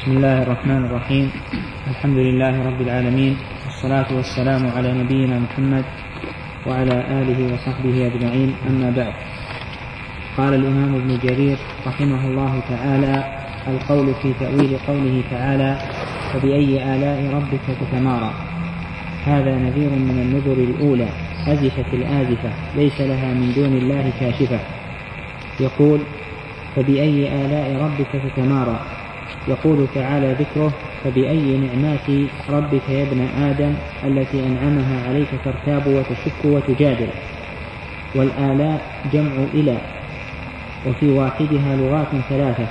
بسم الله الرحمن الرحيم. الحمد لله رب العالمين، والصلاة والسلام على نبينا محمد وعلى آله وصحبه أجمعين، أما بعد. قال الإمام ابن جرير رحمه الله تعالى: القول في تأويل قوله تعالى: فبأي آلاء ربك تتمارى. هذا نذير من النذر الأولى، أزفت الآزفة ليس لها من دون الله كاشفة. يقول: فبأي آلاء ربك تتمارى. يقول تعالى ذكره: فبأي نعمات ربك يا ابن آدم التي أنعمها عليك ترتاب وتشك وتجادل. والآلاء جمع إلى، وفي واحدها لغات ثلاثة: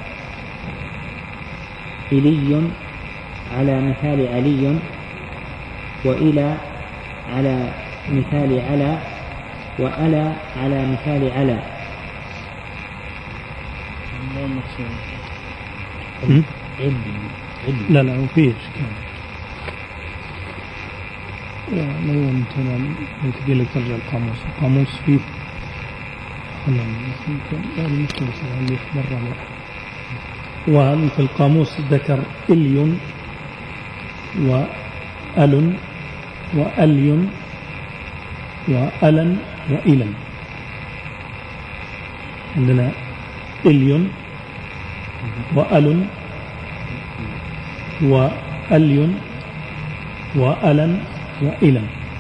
إلي على مثال علي، وإلى على مثال على، وألا على مثال على. لا وفيه إشكال. لو مثلا تجي لك ترجع القاموس فيه وفي القاموس ذكر إلي وأل وألي وألا وإلا. عندنا إلي وأل وألي وألا وإلا.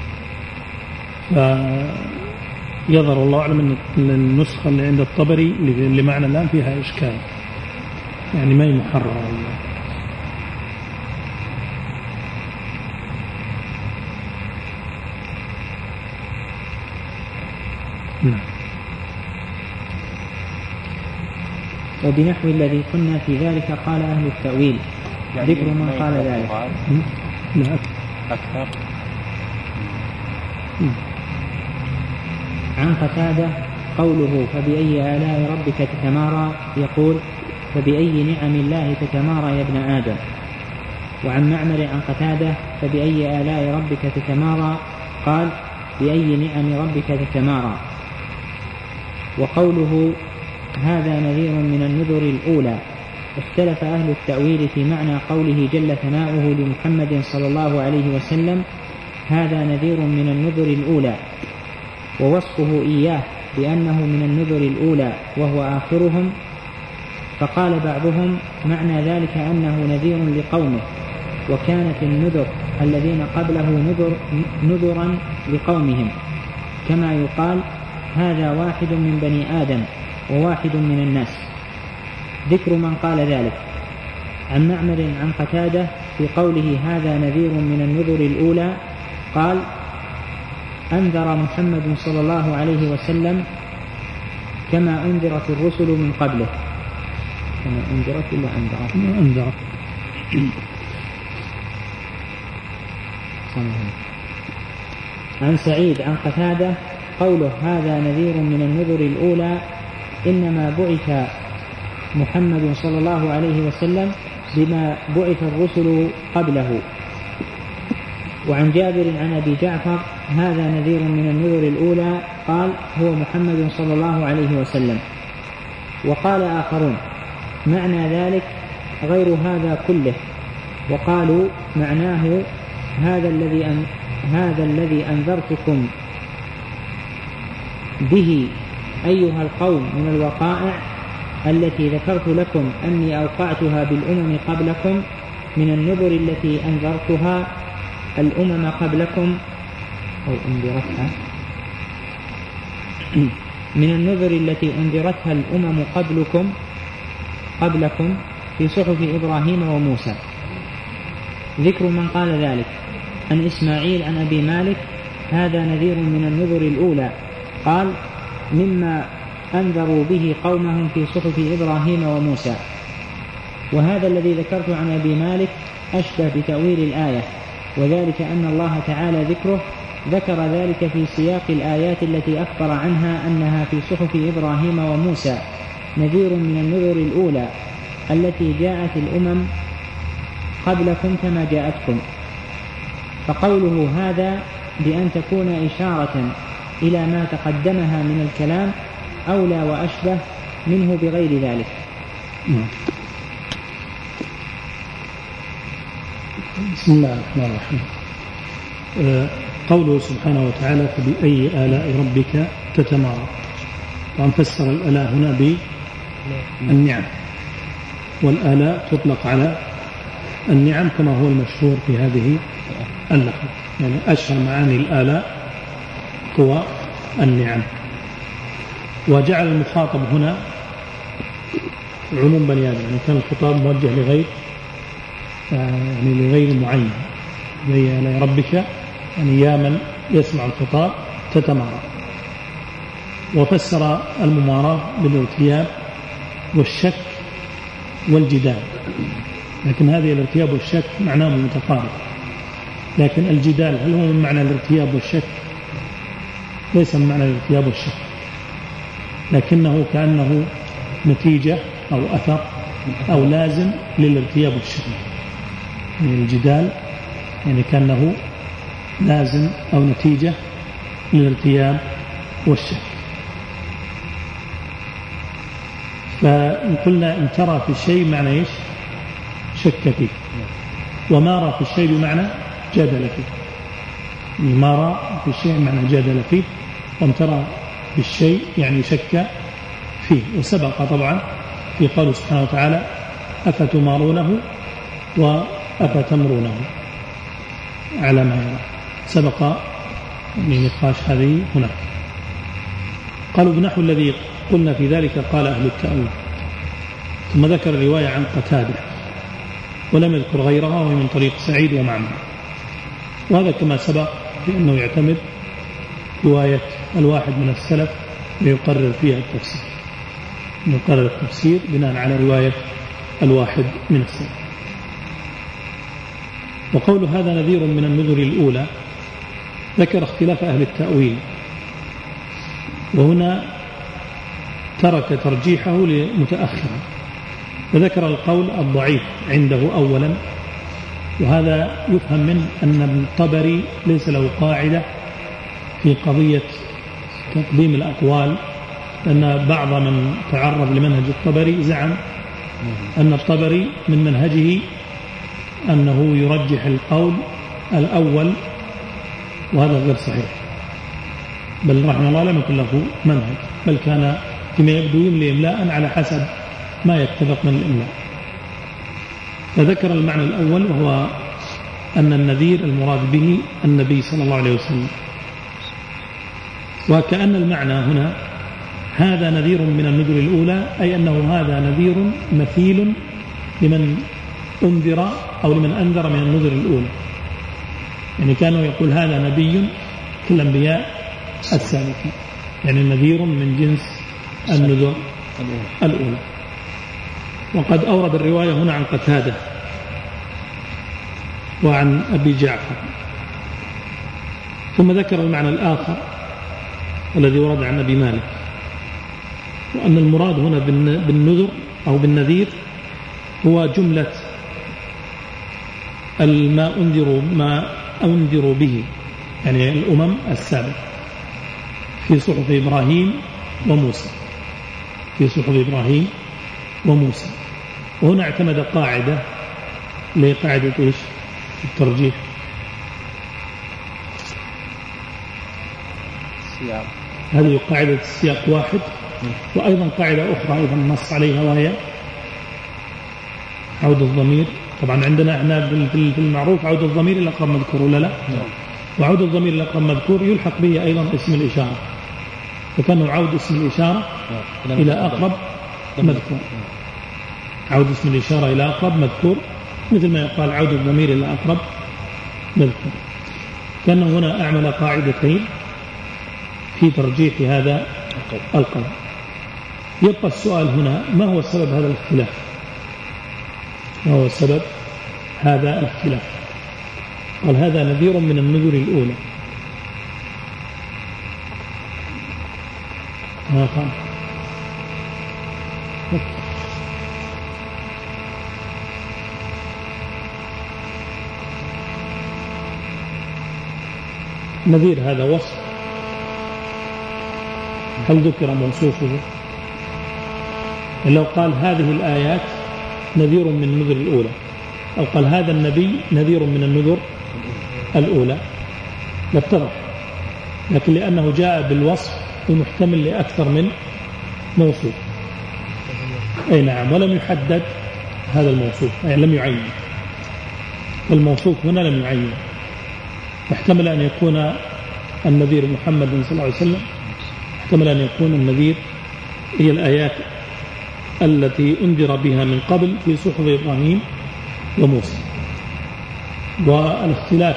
فيظهر الله أعلم أن النسخة اللي عند الطبري اللي معنا الآن فيها إشكال، يعني ما هي محررة. نعم. وبنحو الذي كنا في ذلك قال أهل التأويل، يعني ذكر من قال ذلك. لا أكثر. عن قتادة قوله: فبأي آلاء ربك تتمارى. يقول: فبأي نعم الله تتمارى يا ابن آدم. وعن معمر عن قتادة: فبأي آلاء ربك تتمارى. قال: بأي نعم ربك تتمارى. وقوله: هذا نذير من النذر الأولى. اختلف أهل التأويل في معنى قوله جل ثناؤه لمحمد صلى الله عليه وسلم: هذا نذير من النذر الأولى، ووصفه إياه بأنه من النذر الأولى وهو آخرهم. فقال بعضهم: معنى ذلك أنه نذير لقومه، وكانت النذر الذين قبله نذرا لقومهم، كما يقال: هذا واحد من بني آدم وواحد من الناس. ذكر من قال ذلك. عن معمر عن قتادة في قوله: هذا نذير من النذر الأولى. قال: أنذر محمد صلى الله عليه وسلم كما أنذرت الرسل من قبله. كما أنذرت إلا أنذرت. عن سعيد عن قتادة قوله: هذا نذير من النذر الأولى، إنما بعث محمد صلى الله عليه وسلم بما بعث الرسل قبله. وعن جابر عن أبي جعفر: هذا نذير من النذر الأولى. قال: هو محمد صلى الله عليه وسلم. وقال آخرون: معنى ذلك غير هذا كله. وقالوا: معناه هذا الذي أنذرتكم به أيها القوم من الوقائع التي ذكرت لكم أني أوقعتها بالأمم قبلكم، من النذر التي أنذرتها الأمم قبلكم، أو أنذرتها، من النذر التي أنذرتها الأمم قبلكم في صحف إبراهيم وموسى. ذكر من قال ذلك. عن إسماعيل عن أبي مالك: هذا نذير من النذر الأولى. قال: مما أنذروا به قومهم في صحف إبراهيم وموسى. وهذا الذي ذكرت عن أبي مالك أشبه بتأويل الآية، وذلك أن الله تعالى ذكر ذلك في سياق الآيات التي أخبر عنها أنها في صحف إبراهيم وموسى، نذير من النذر الأولى التي جاءت الأمم قبلكم كما جاءتكم. فقوله هذا بأن تكون إشارة إلى ما تقدمها من الكلام أولى وأشبه منه بغير ذلك. بسم الله الرحمن الرحيم. قوله سبحانه وتعالى فبأي آلاء ربك تتمارى. طبعا فسر الآلاء هنا بالنعم، والآلاء تطلق على النعم كما هو المشهور في هذه اللحظة، يعني أشهر معاني الآلاء هو النعم. وجعل المخاطب هنا عموم بني آدم، يعني كان الخطاب موجه لغير معين. بأي آلاء ربك يعني يا من يسمع الخطاب تتمارى. وفسر المماراة بالارتياب والشك والجدال، لكن هذه الارتياب والشك معناه متقارب، لكن الجدال هل هو من معنى الارتياب والشك؟ ليس من معنى الارتياب والشك، لكنه كأنه نتيجة أو أثر أو لازم للارتياب والشك. يعني الجدال يعني كأنه لازم أو نتيجة للارتياب والشك. فإن قلنا إن ترى في الشيء معنى إيش؟ شك فيه. ومارى في الشيء بمعنى جادل فيه. مارى في الشيء معنى جادل فيه، وامترى في الشيء يعني شك فيه. وسبق طبعا في قوله سبحانه وتعالى أفتمارونه وأفتمرونه على ما يرى، سبق من نقاش هذه هناك. قالوا بنحو الذي قلنا في ذلك قال أهل التأويل. ثم ذكر الرواية عن قتادة ولم يذكر غيرها، وهي من طريق سعيد ومعمر. وهذا كما سبق في أنه يعتمد رواية الواحد من السلف ويقرر فيها التفسير، يقرر التفسير بناء على رواية الواحد من السلف. وقول هذا نذير من النذر الأولى ذكر اختلاف أهل التأويل، وهنا ترك ترجيحه لمتأخرا، فذكر القول الضعيف عنده أولا. وهذا يفهم من أن ابن الطبري ليس له قاعدة في قضية تقديم الأقوال، لأن بعض من تعرض لمنهج الطبري زعم أن الطبري من منهجه أنه يرجح القول الأول، وهذا غير صحيح، بل رحمه الله لم يكن له منهج، بل كان فيما يبدو يملي إملاء على حسب ما يتفق من الإملاء. فذكر المعنى الأول، وهو أن النذير المراد به النبي صلى الله عليه وسلم. وكأن المعنى هنا هذا نذير من النذر الأولى، أي أنه هذا نذير مثيل لمن أنذر أو لمن أنذر من النذر الأولى. يعني كانوا يقول هذا نبي كالأنبياء السابقين، يعني نذير من جنس النذر الأولى. وقد أورد الرواية هنا عن قتادة وعن أبي جعفر. ثم ذكر المعنى الآخر الذي ورد عن أبي مالك، وأن المراد هنا بالنذر أو بالنذير هو جملة ما أنذروا به، يعني الأمم السابقة في صحف إبراهيم وموسى، في صحف إبراهيم وموسى. وهنا اعتمد قاعدة لقاعدة إيش؟ الترجيح. هذه قاعدة السياق واحد، وأيضا قاعدة أخرى أيضا نص عليها، وهي عود الضمير. طبعا عندنا احنا في المعروف عود الضمير إلى أقرب مذكور ولا لا؟ وعود الضمير إلى أقرب مذكور يلحق به أيضا اسم الإشارة، فكان عود اسم الإشارة إلى أقرب مذكور، عود اسم الإشارة إلى أقرب مذكور، مثل ما يقال عود الضمير إلى أقرب مذكور. كان هنا أعمل قاعدتين في ترجيح هذا القول. يبقى السؤال هنا، ما هو سبب هذا الاختلاف؟ ما هو سبب هذا الاختلاف؟ قال هذا نذير من النذر الأولى. ما قال نذير هذا وصف، هل ذكر موصوفه؟ لو قال هذه الآيات نذير من النذر الأولى أو قال هذا النبي نذير من النذر الأولى لاتضح، لكن لأنه جاء بالوصف المحتمل لأكثر من موصوف. أي نعم، ولم يحدد هذا الموصوف، يعني لم يعين، والموصوف هنا لم يعين، فاحتمل أن يكون النذير محمد صلى الله عليه وسلم، احتمل أن يكون النذير هي الآيات التي أنذر بها من قبل في صحف إبراهيم وموسى. والاختلاف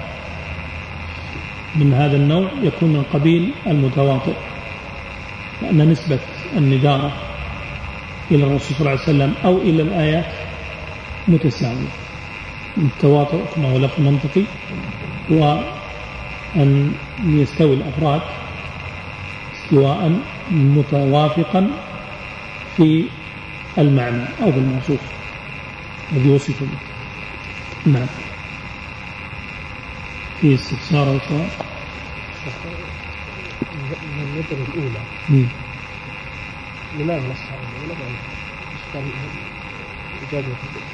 من هذا النوع يكون من قبيل المتواطئ، لأن نسبة النذارة إلى الرسول صلى الله عليه وسلم أو إلى الآيات متساوية. التواطؤ كما هو لفظ منطقي، وأن يستوي الأفراد استواء متوافقا في المعنى أو في الموصوف الذي وصف به. نعم. في استفسار أو سؤال؟ من النذر الأولى لماذا نص على الأولى؟ إجابة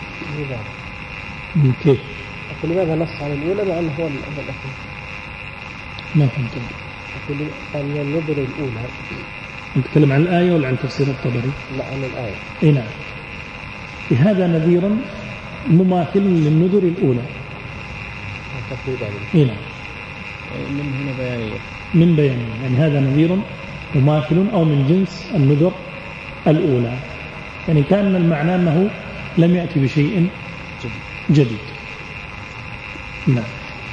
من كيف؟ لماذا نص على الأولى مع أنه هو الأخير؟ ما فهمت. قال من النذر الأولى. نتكلم عن الآية ولا عن تفسير الطبري؟ لا، عن الآية. إيه نعم. هذا نذير مماثل للنذر الأولى. إيه نعم. من هنا بيانية. من بيانية، يعني هذا نذير مماثل أو من جنس النذر الأولى، يعني كان المعنى أنه لم يأتي بشيء جديد. نعم.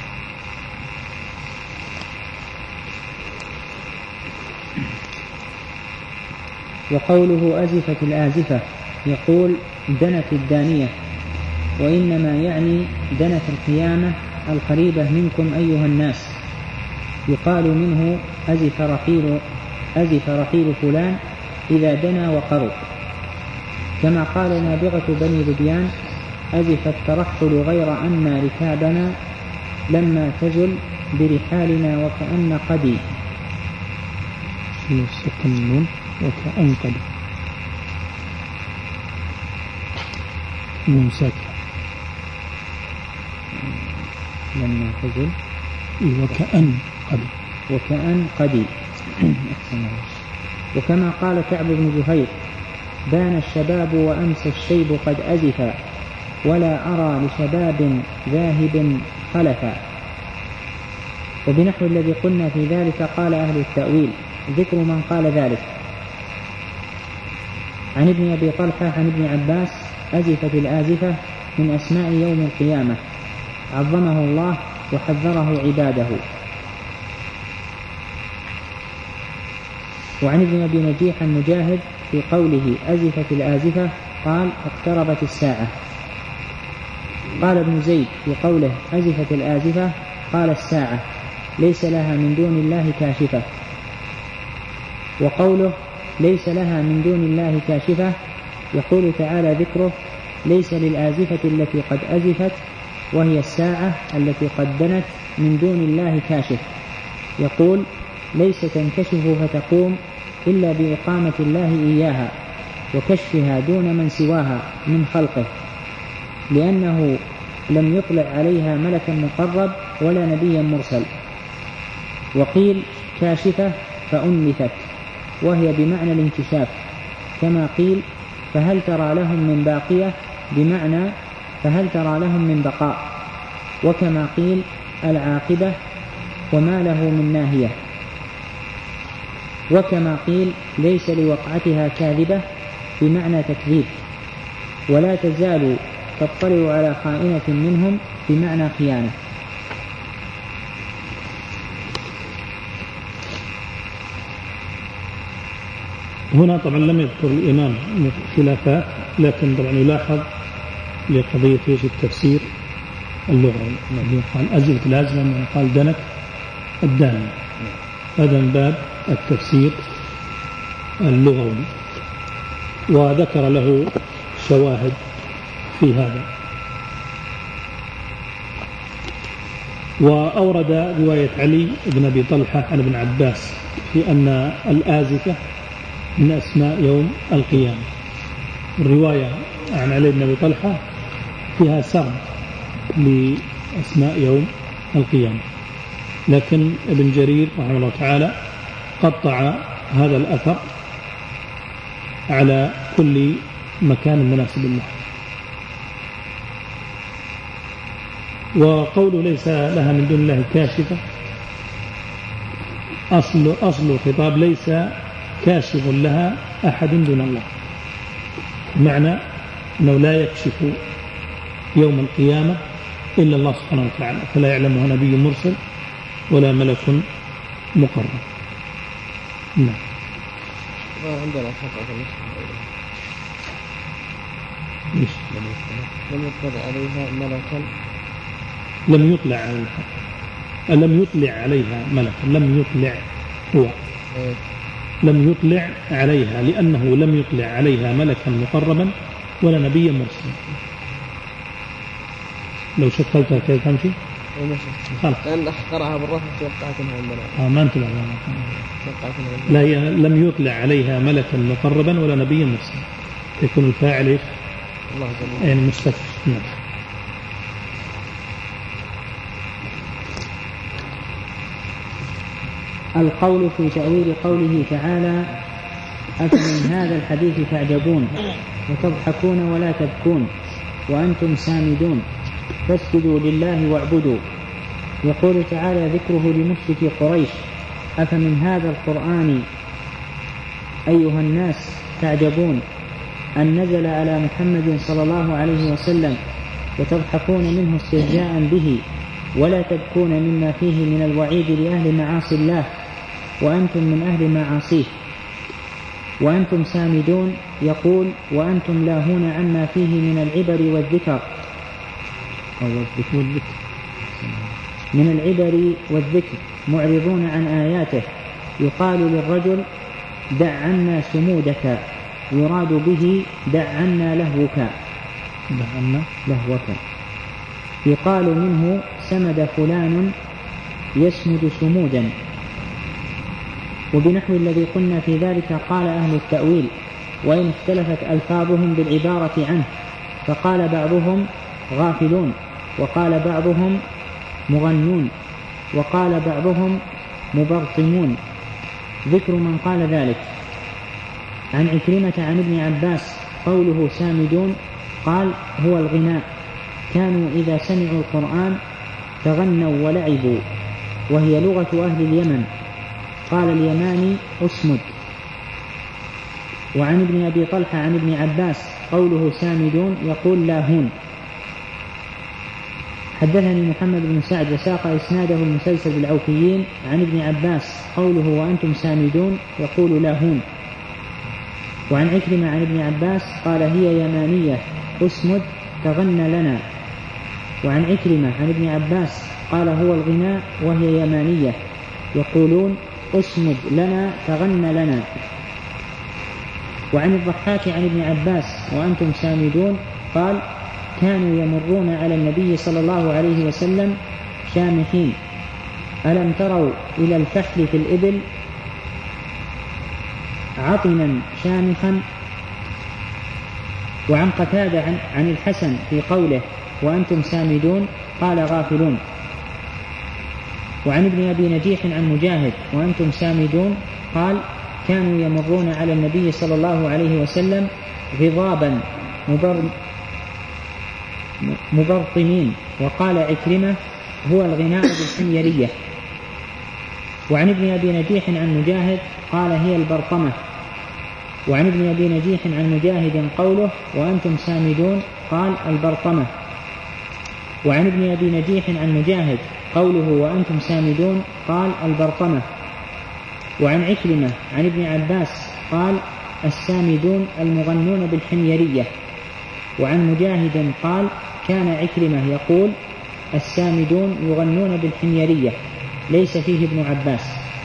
وقوله أزفت الآزفة يقول دنت الدانية، وإنما يعني دنت القيامة القريبة منكم أيها الناس. يقال منه أزف رحيل فلان إذا دنا وقرب، كما قال نابغة بني ذبيان أزف الترحل غير أن ركابنا لما تزل برحالنا وكأن قدي. يستقنون وكأن قدي ممسك لما تزل وكأن قدي. وكما قال كعب بن زهير بان الشباب وأمس الشيب قد أزفا، ولا أرى لشباب ذاهب خلفا. وبنحو الذي قلنا في ذلك قال أهل التأويل ذكر من قال ذلك. عن ابن أبي طلحة عن ابن عباس أزفت الآزفة من أسماء يوم القيامة، عظمه الله وحذره عباده. وعن ابن أبي نجيح المجاهد في قوله أزفت الآزفة قال اقتربت الساعة. قال ابن زيد في قوله أزفت الآزفة قال الساعة ليس لها من دون الله كاشفة. وقوله ليس لها من دون الله كاشفة يقول تعالى ذكره ليس للآزفة التي قد أزفت، وهي الساعة التي قد دنت من دون الله كاشف. يقول ليس تنكشف فتقوم إلا بإقامة الله إياها وكشفها دون من سواها من خلقه، لأنه لم يطلع عليها ملكا مقرب ولا نبيا مرسل. وقيل كاشفة فأنثت، وهي بمعنى الانكشاف، كما قيل فهل ترى لهم من باقية بمعنى فهل ترى لهم من بقاء، وكما قيل العاقبة وما له من ناهية، وكما قيل ليس لوقعتها كاذبة بمعنى تكذيب، ولا تزال تطلع على خائنة منهم بمعنى خيانة. هنا طبعا لم يذكر الإمام خلافات، لكن طبعا يلاحظ لقضية التفسير اللغوي، قال أزفت الآزفة قال دنت الدانية، هذا من باب التفسير اللغوي، وذكر له شواهد في هذا. وأورد رواية علي بن أبي طلحة عن ابن عباس في أن الآزفة من أسماء يوم القيامة. الرواية عن علي بن أبي طلحة فيها سرد لأسماء يوم القيامة، لكن ابن جرير رحمه الله تعالى قطع هذا الأثر على كل مكان مناسب له. وقول ليس لها من دون الله كاشفة، أصل الخطاب ليس كاشف لها أحد دون الله، بمعنى أنه لا يكشف يوم القيامة إلا الله سبحانه وتعالى، فلا يعلمها نبي مرسل ولا ملك مقرب. نعم. عندنا خطأ في لم يطلع عليها ملكا، لم يطلع عليها، لم يطلع عليها ملكا، لم يطلع هو لم يطلع عليها، لأنه لم يطلع عليها ملكا مقربا ولا نبيا مرسلا. لو شكلتها كيف تمشي؟ خلاص. لأن قرأها بالرفع توقعت أنها الملك. ما انتبه. لا، هي لم يطلع عليها ملكا مقربا ولا نبيا مرسلا، يكون الفاعل ايش؟ الله جل يعني مستفز. نعم. القول في تأويل قوله تعالى: أفمن هذا الحديث تعجبون وتضحكون ولا تبكون وأنتم سامدون فاسجدوا لله واعبدوا. يقول تعالى ذكره لمشركي قريش: أفمن هذا القرآن أيها الناس تعجبون أن نزل على محمد صلى الله عليه وسلم وتضحكون منه استهزاء به ولا تبكون مما فيه من الوعيد لأهل معاصي الله وأنتم من أهل معاصيه وأنتم سامدون. يقول: وأنتم لاهون عما فيه من العبر والذكر معرضون عن آياته. يقال للرجل: دع عنا سمودك، يراد به دع عنا لهوك. يقال منه سمد فلان يسمد سمودا. وبنحو الذي قلنا في ذلك قال أهل التأويل، وإن اختلفت ألفاظهم بالعبارة عنه، فقال بعضهم غافلون، وقال بعضهم مغنون، وقال بعضهم مبرطمون. ذكر من قال ذلك: عن عكرمة عن ابن عباس قوله سامدون قال: هو الغناء، كانوا إذا سمعوا القرآن تغنوا ولعبوا، وهي لغة أهل اليمن. قال اليماني: أسمد. وعن ابن أبي طلحة عن ابن عباس قوله سامدون يقول لاهون. حدثني محمد بن سعد وساق إسناده المسلسل بالعوفيين عن ابن عباس قوله وأنتم سامدون يقول لاهون. وعن عكرمة عن ابن عباس قال: هي يمانية أسمد تغنى لنا. وعن عكرمة عن ابن عباس قال: هو الغناء وهي يمانية يقولون أسمد لنا تغنى لنا. وعن الضحاك عن ابن عباس وأنتم سامدون قال: كانوا يمرون على النبي صلى الله عليه وسلم شامخين، ألم تروا إلى الفحل في الإبل عطنا شامخا. وعن قتادة عن الحسن في قوله وأنتم سامدون قال: غافلون. وعن ابن أبي نجيح عن مجاهد وأنتم سامدون قال: كانوا يمرون على النبي صلى الله عليه وسلم غضابا مبرطمين. وقال عكرمة: هو الغناء بالحميرية. وعن ابن أبي نجيح عن مجاهد قال: هي البرطمة. وعن ابن أبي نجيح عن مجاهد قوله وأنتم سامدون قال: البرطمة. وعن ابن أبي نجيح عن مجاهد قوله وأنتم سامدون قال: البرطمة. وعن عكرمة عن ابن عباس قال: السامدون المغنون بالحميرية. وعن مجاهد قال: كان عكرمة يقول: السامدون يغنون بالحميرية، ليس فيه ابن عباس.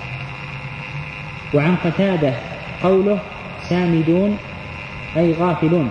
وعن قتادة قوله سامدون أي غافلون.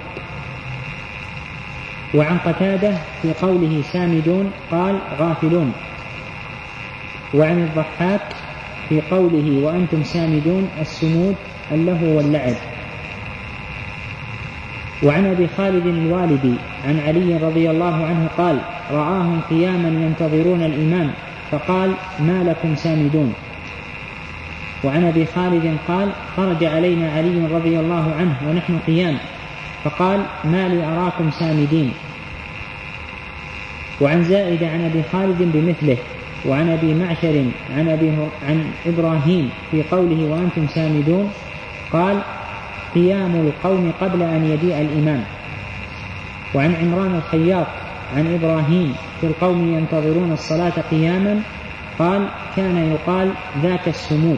وعن قتادة في قوله سامدون قال: غافلون. وعن الضحاك في قوله وأنتم سامدون السمود اللهو واللعب. وعن أبي خالد الوالدي عن علي رضي الله عنه قال رآهم قياما ينتظرون الإمام فقال ما لكم سامدون. وعن أبي خالد قال خرج علينا علي رضي الله عنه ونحن قيام فقال ما لي أراكم سامدين. وعن زائد عن أبي خالد بمثله. وعن أبي معشر عن إبراهيم في قوله وأنتم سامدون قال قيام القوم قبل أن يجيء الإمام. وعن عمران الخياط عن إبراهيم في القوم ينتظرون الصلاة قياما قال كان يقال ذاك السمود.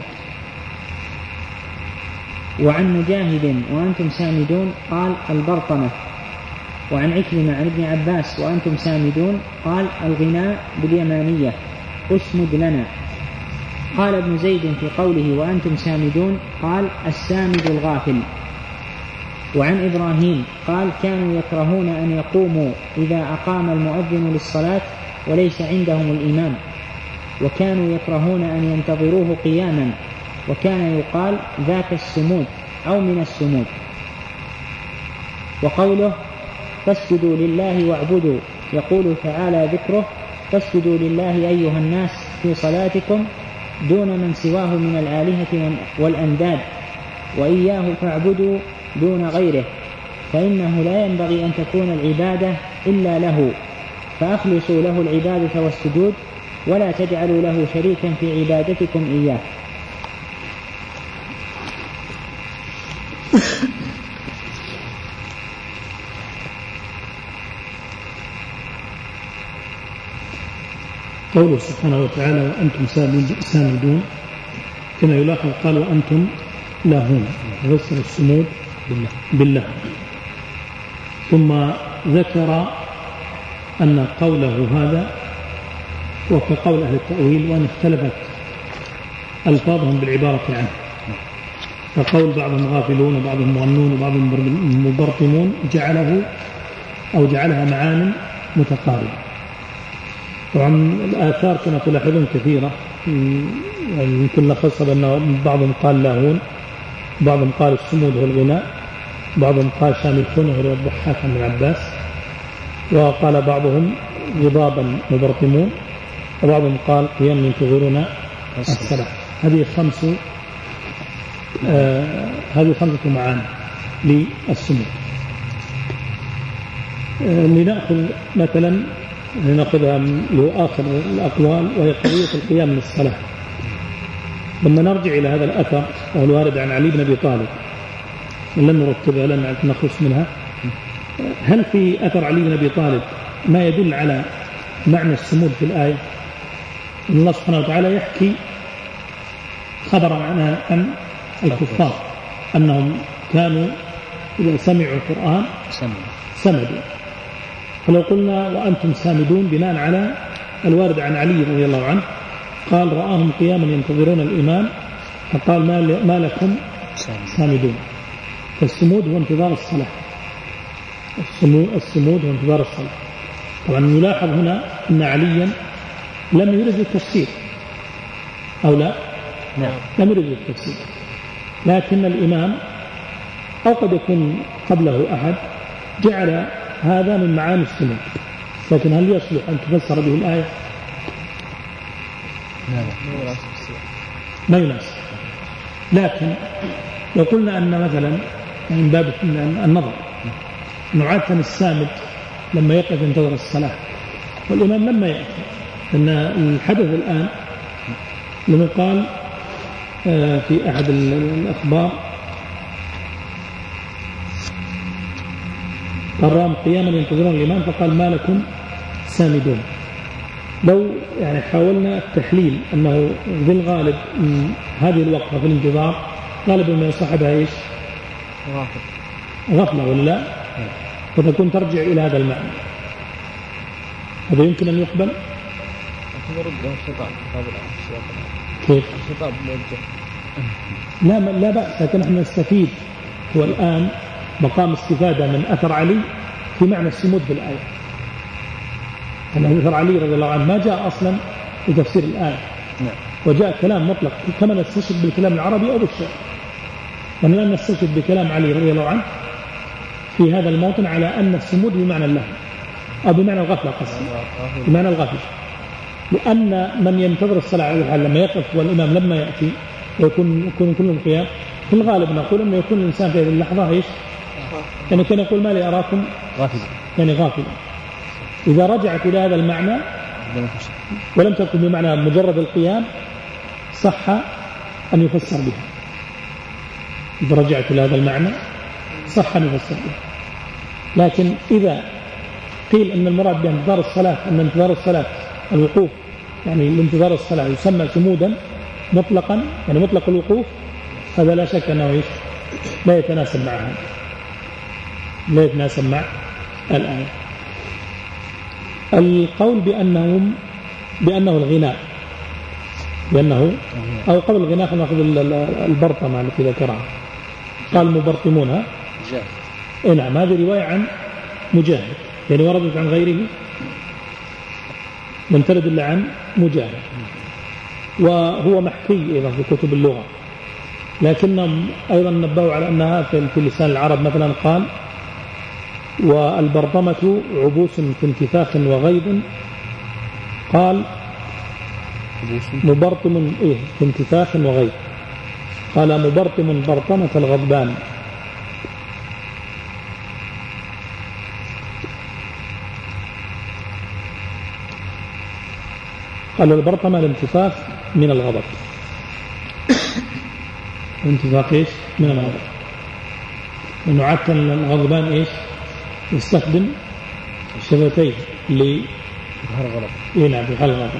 وعن مجاهد وأنتم سامدون قال البرطمة. وعن عكرمة عن ابن عباس وأنتم سامدون قال الغناء باليمانية أسمد لنا. قال ابن زيد في قوله وأنتم سامدون قال السامد الغافل. وعن إبراهيم قال كانوا يكرهون أن يقوموا إذا أقام المؤذن للصلاة وليس عندهم الإمام وكانوا يكرهون أن ينتظروه قياما وكان يقال ذاك السمود أو من السمود. وقوله فاسجدوا لله واعبدوا يقول تعالى ذكره فاسجدوا لله أيها الناس في صلاتكم دون من سواه من الآلهة والأنداد وإياه فاعبدوا دون غيره فإنه لا ينبغي أن تكون العبادة إلا له فأخلصوا له العبادة والسجود ولا تجعلوا له شريكا في عبادتكم إياه. قوله سبحانه وتعالى وأنتم سامدون كما يلاحظ قال وأنتم لاهون يفسر السمود بالله. ثم ذكر أن قوله هذا وكقول أهل التأويل وأن اختلفت ألفاظهم بالعبارة عنه فقول بعضهم غافلون وبعضهم مغنون وبعضهم مبرطمون جعلها معان متقاربة. طبعا الآثار كما تلاحظون كثيرة يمكن لخصها بأن بعضهم قال لاهون بعضهم قال السمود هو الغناء بعضهم قال شاملون وهو الضحاك عن العباس وقال بعضهم غضابا مبرطمون وبعضهم قال قيام ينتظرون الصلاة. هذه خمسة معاني للسمود. لنأخذ مثلا لنأخذها لآخر الأقوال وهي قضية القيام للصلاة. لما نرجع إلى هذا الأثر وهو الوارد عن علي بن أبي طالب لن نرتبها لن نخلص منها. هل في أثر علي بن أبي طالب ما يدل على معنى السمود في الآية؟ الله سبحانه وتعالى يحكي خبرا عن الكفار أنهم كانوا إذا سمعوا القرآن سمدوا. فلو قلنا وأنتم سامدون بناء على الوارد عن علي رضي الله عنه قال رآهم قياما ينتظرون الإمام فقال ما لكم سامدون. فالسمود هو انتظار الصلاة. السمود هو انتظار الصلاة. طبعا نلاحظ هنا أن عليا لم يرد التفسير أو لا لم يرد التفسير لكن الإمام أو قد يكون قبله أحد جعل هذا من معاني السمود. لكن هل يصلح أن تفسر به الآية؟ ما يناسب. لكن لو قلنا أن مثلا من باب النظر نعاد السامد لما يقف ينتظر الصلاة والإمام لما يأتي أن الحدث الآن لما قال في أحد الأخبار قرام قياما ينتظرون الإمام فقال ما لكم سامدون. لو يعني حاولنا التحليل أنه ذي الغالب هذه الوقفة في الانتظار غالبا ما يصاحبها إيش؟ غفلة ولا لا؟ فتكون ترجع إلى هذا المعنى. هذا يمكن أن يقبل؟ كيف؟ الخطاب موجه. لا بأس لكن نحن نستفيد هو الآن مقام استفادة من أثر علي في معنى السمود في الآية. أن أثر علي رضي الله عنه ما جاء أصلا لتفسير الآية وجاء كلام مطلق كما نستشهد بالكلام العربي أو بالشعر. ولأن نستشهد بكلام علي رضي الله عنه في هذا الموطن على أن الصمود بمعنى اللهو أو بمعنى الغفلة قصدي، بمعنى الغفلة، لأن من ينتظر الصلاة على الحال لما يقف والإمام لما يأتي ويكون كلهم قيام، في الغالب نقول أنه يكون الإنسان في هذه اللحظة إيش؟ يعني كان يقول ما لي أراكم يعني غافلا. إذا رجعت إلى هذا المعنى ولم تكن بمعنى مجرد القيام صح أن يفسر بها. إذا رجعت إلى هذا المعنى صح أن يفسر بها. لكن إذا قيل أن المراد بانتظار الصلاة أن انتظار الصلاة الوقوف يعني الانتظار الصلاة يسمى صمودا مطلقا يعني مطلق الوقوف، هذا لا شك أنه لا يتناسب مع هذا، لا يتناسب مع الآية. القول بأنه الغناء أو قبل الغناء فنأخذ البرطمة التي ذكرها، قال مبرطمونها نعم، هذه رواية عن مجاهد يعني وردت عن غيره لم ترد إلا عن مجاهد، وهو محكي أيضا في كتب اللغة، لكنهم أيضا نبهوا على أنها في لسان العرب مثلا قال والبرطمة عبوس في انتفاخ وغيظ، قال مبرطم في انتفاخ وغيظ، قال مبرطم برطمة الغضبان. قال البرطمة الانتفاخ من الغضب، الانتفاخ إيش من الغضب، لأنه عادة الغضبان إيش يستخدم شفتيه لظهر الغضب نعم في حال الغضب.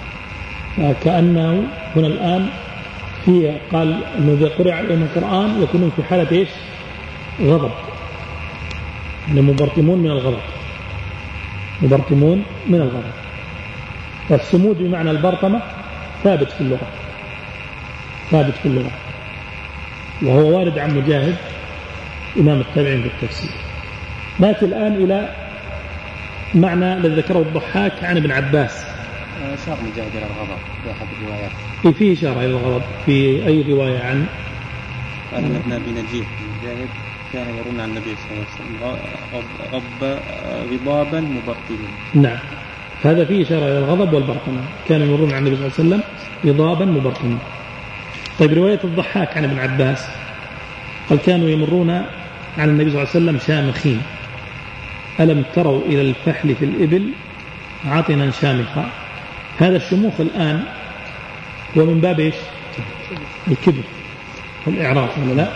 فكأنه هنا الآن في قال أنه إذا قرأ عليهم القرآن يكونون في حالة إيش غضب، يعني مبرطمون من الغضب، مبرطمون من الغضب. فالصمود بمعنى البرطمة ثابت في اللغة، ثابت في اللغة، وهو وارد عن مجاهد إمام التابعين في التفسير. نأتي الآن إلى معنى الذي ذكره الضحاك عن ابن عباس. أشار مجاهد إلى الغضب في أحد الروايات، فيه إشارة إلى الغضب في أي رواية عن ابن أبي نجيح مجاهد كان يرون عن النبي صلى الله عليه وسلم غضابا مبرطما. نعم، هذا فيه إشارة إلى الغضب والبرطمة، كانوا يمرون عن النبي صلى الله عليه وسلم غضابا مبرطما. طيب رواية الضحاك عن ابن عباس قال كانوا يمرون عن النبي صلى الله عليه وسلم شامخين، ألم تروا إلى الفحل في الإبل عطنا شامخا. هذا الشموخ الآن هو من باب إيش الكبر والإعراض ولا لا،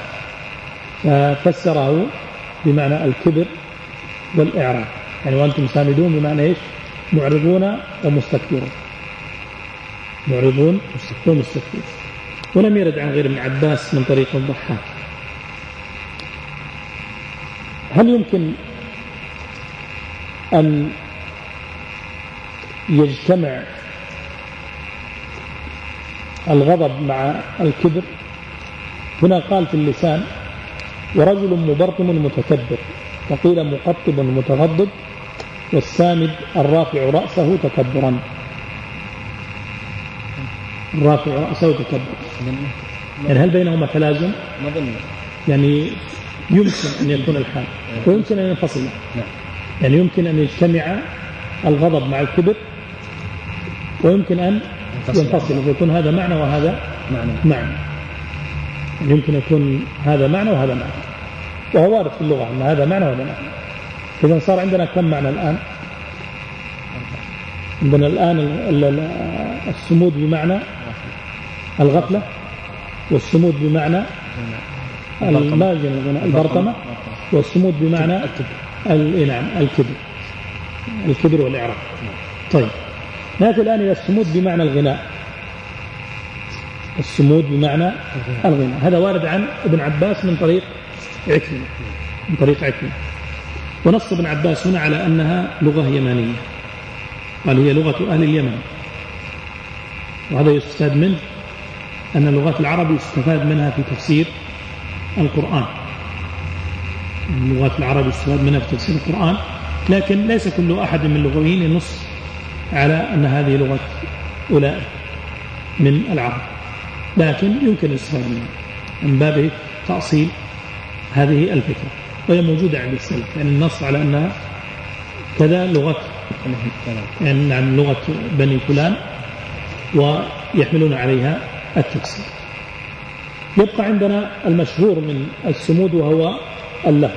ففسره بمعنى الكبر والإعراض، يعني وأنتم سامدون بمعنى إيش معرضون ومستكبرون، معرضون ومستكبرون. ولم يرد عن غير ابن عباس من طريق الضحاك. هل يمكن أن يجتمع الغضب مع الكبر؟ هنا قال في اللسان ورجل مبرطم متكبر، وقيل مقطب متغضب، والسامد الرافع رأسه تكبرا، الرافع رأسه تكبرا. يعني هل بينهما تلازم؟ يعني يمكن أن يكون الحال ويمكن أن ينفصل، يعني يمكن أن يجتمع الغضب مع الكبر ويمكن أن ينفصل فيكون هذا معنى وهذا معنى، يمكن يكون هذا معنى وهذا معنى، وهو وارد في اللغة أن هذا معنى وهذا معنى. إذن صار عندنا كم معنى الآن؟ عندنا الآن الصمود بمعنى الغفلة، والصمود بمعنى البرطمة، والصمود بمعنى الكبر والإعراض. طيب نأتي الآن إلى الصمود بمعنى الغناء. الصمود بمعنى الغناء هذا وارد عن ابن عباس من طريق عكرمة، ونص ابن عباس هنا على أنها لغة يمانية، قال هي لغة أهل اليمن، وهذا يستفاد منه أن لغات العرب يستفاد منها في تفسير القرآن، لغات العرب يستفاد منها في تفسير القرآن، لكن ليس كل أحد من اللغويين ينص على أن هذه لغة أولئك من العرب، لكن يمكن الاستفادة منها من باب تأصيل هذه الفكرة. وهي موجودة عند السلف، يعني النص على أنها كذا لغة، يعني نعم لغة بني فلان، ويحملون عليها التفسير. يبقى عندنا المشهور من السمود وهو اللهو.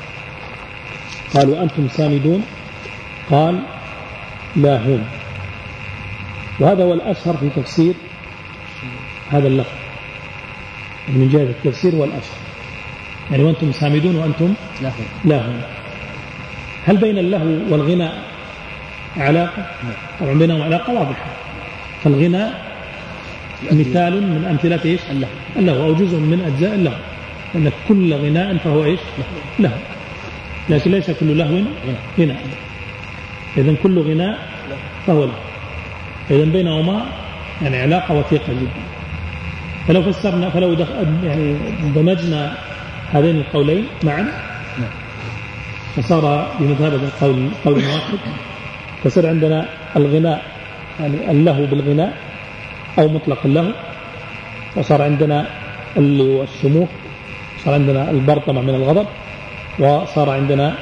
قالوا أنتم سامدون، قال لاهون، وهذا هو الأشهر في تفسير هذا اللفظ من جهة التفسير والأشهر، يعني وأنتم سامدون وأنتم لاهون. هل بين اللهو والغناء علاقة؟ طبعا بينهم علاقة واضحة. فالغناء مثال من أمثلة إيش؟ اللهو، أو جزء من أجزاء اللهو، أن كل غناء فهو إيش؟ لهو، لكن ليس كل لهو غناء. إذن كل غناء فهو لهو. إذن بينهما يعني علاقة وثيقة جدا. فلو فسرنا، فلو يعني دمجنا هذين القولين معا فصار بمثابة قول واحد، فصار عندنا الغناء يعني اللهو بالغناء أو مطلق اللهو، وصار عندنا الشموخ، صار عندنا البرطمة من الغضب، وصار عندنا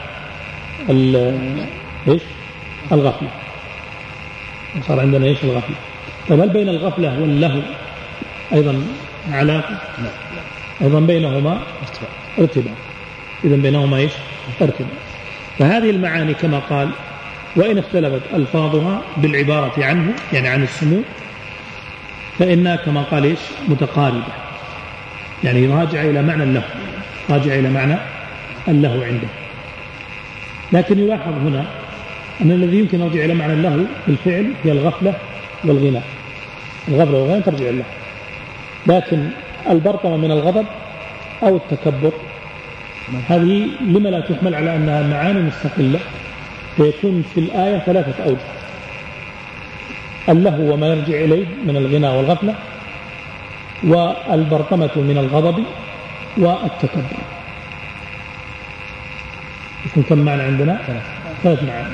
إيش؟ الغفلة، وصار عندنا إيش؟ الغفلة. طيب هل بين الغفلة واللهو أيضا علاقة؟ أيضا بينهما ارتباط. إذن بينهما إيش؟ ارتباط. فهذه المعاني كما قال وإن اختلفت ألفاظها بالعبارة عنه، يعني عن السمو، فإنها كما قال إيش؟ متقاربة، يعني راجع إلى معنى اللهو، راجع إلى معنى اللهو عنده. لكن يلاحظ هنا أن الذي يمكن يرجع إلى معنى اللهو بالفعل هي الغفلة والغناء. الغفلة والغناء ترجع إلى اللهو، لكن البرطمة من الغضب أو التكبر هذه لما لا تحمل على أنها معاني مستقلة، فيكون في الآية ثلاثة أوجه: اللهو وما يرجع إليه من الغناء والغفلة، والبرطمة من الغضب، والتكبر. يكون كم معنى عندنا؟ ثلاث معاني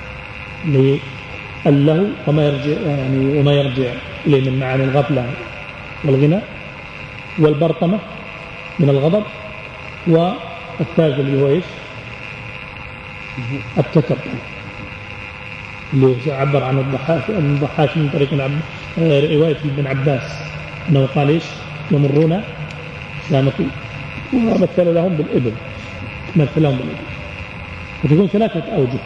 للهو وما يرجع، يعني وما يرجع إليه من معاني الغفلة والغناء، والبرطمة من الغضب، والثالث اللي هو إيش؟ التكبر، اللي عبر عن الضحاك من طريق رواية ابن عباس أنه قال إيش؟ يمرون سامقين، ومثل لهم بالإبل، مثل لهم بالإبل. فتكون ثلاثة أوجه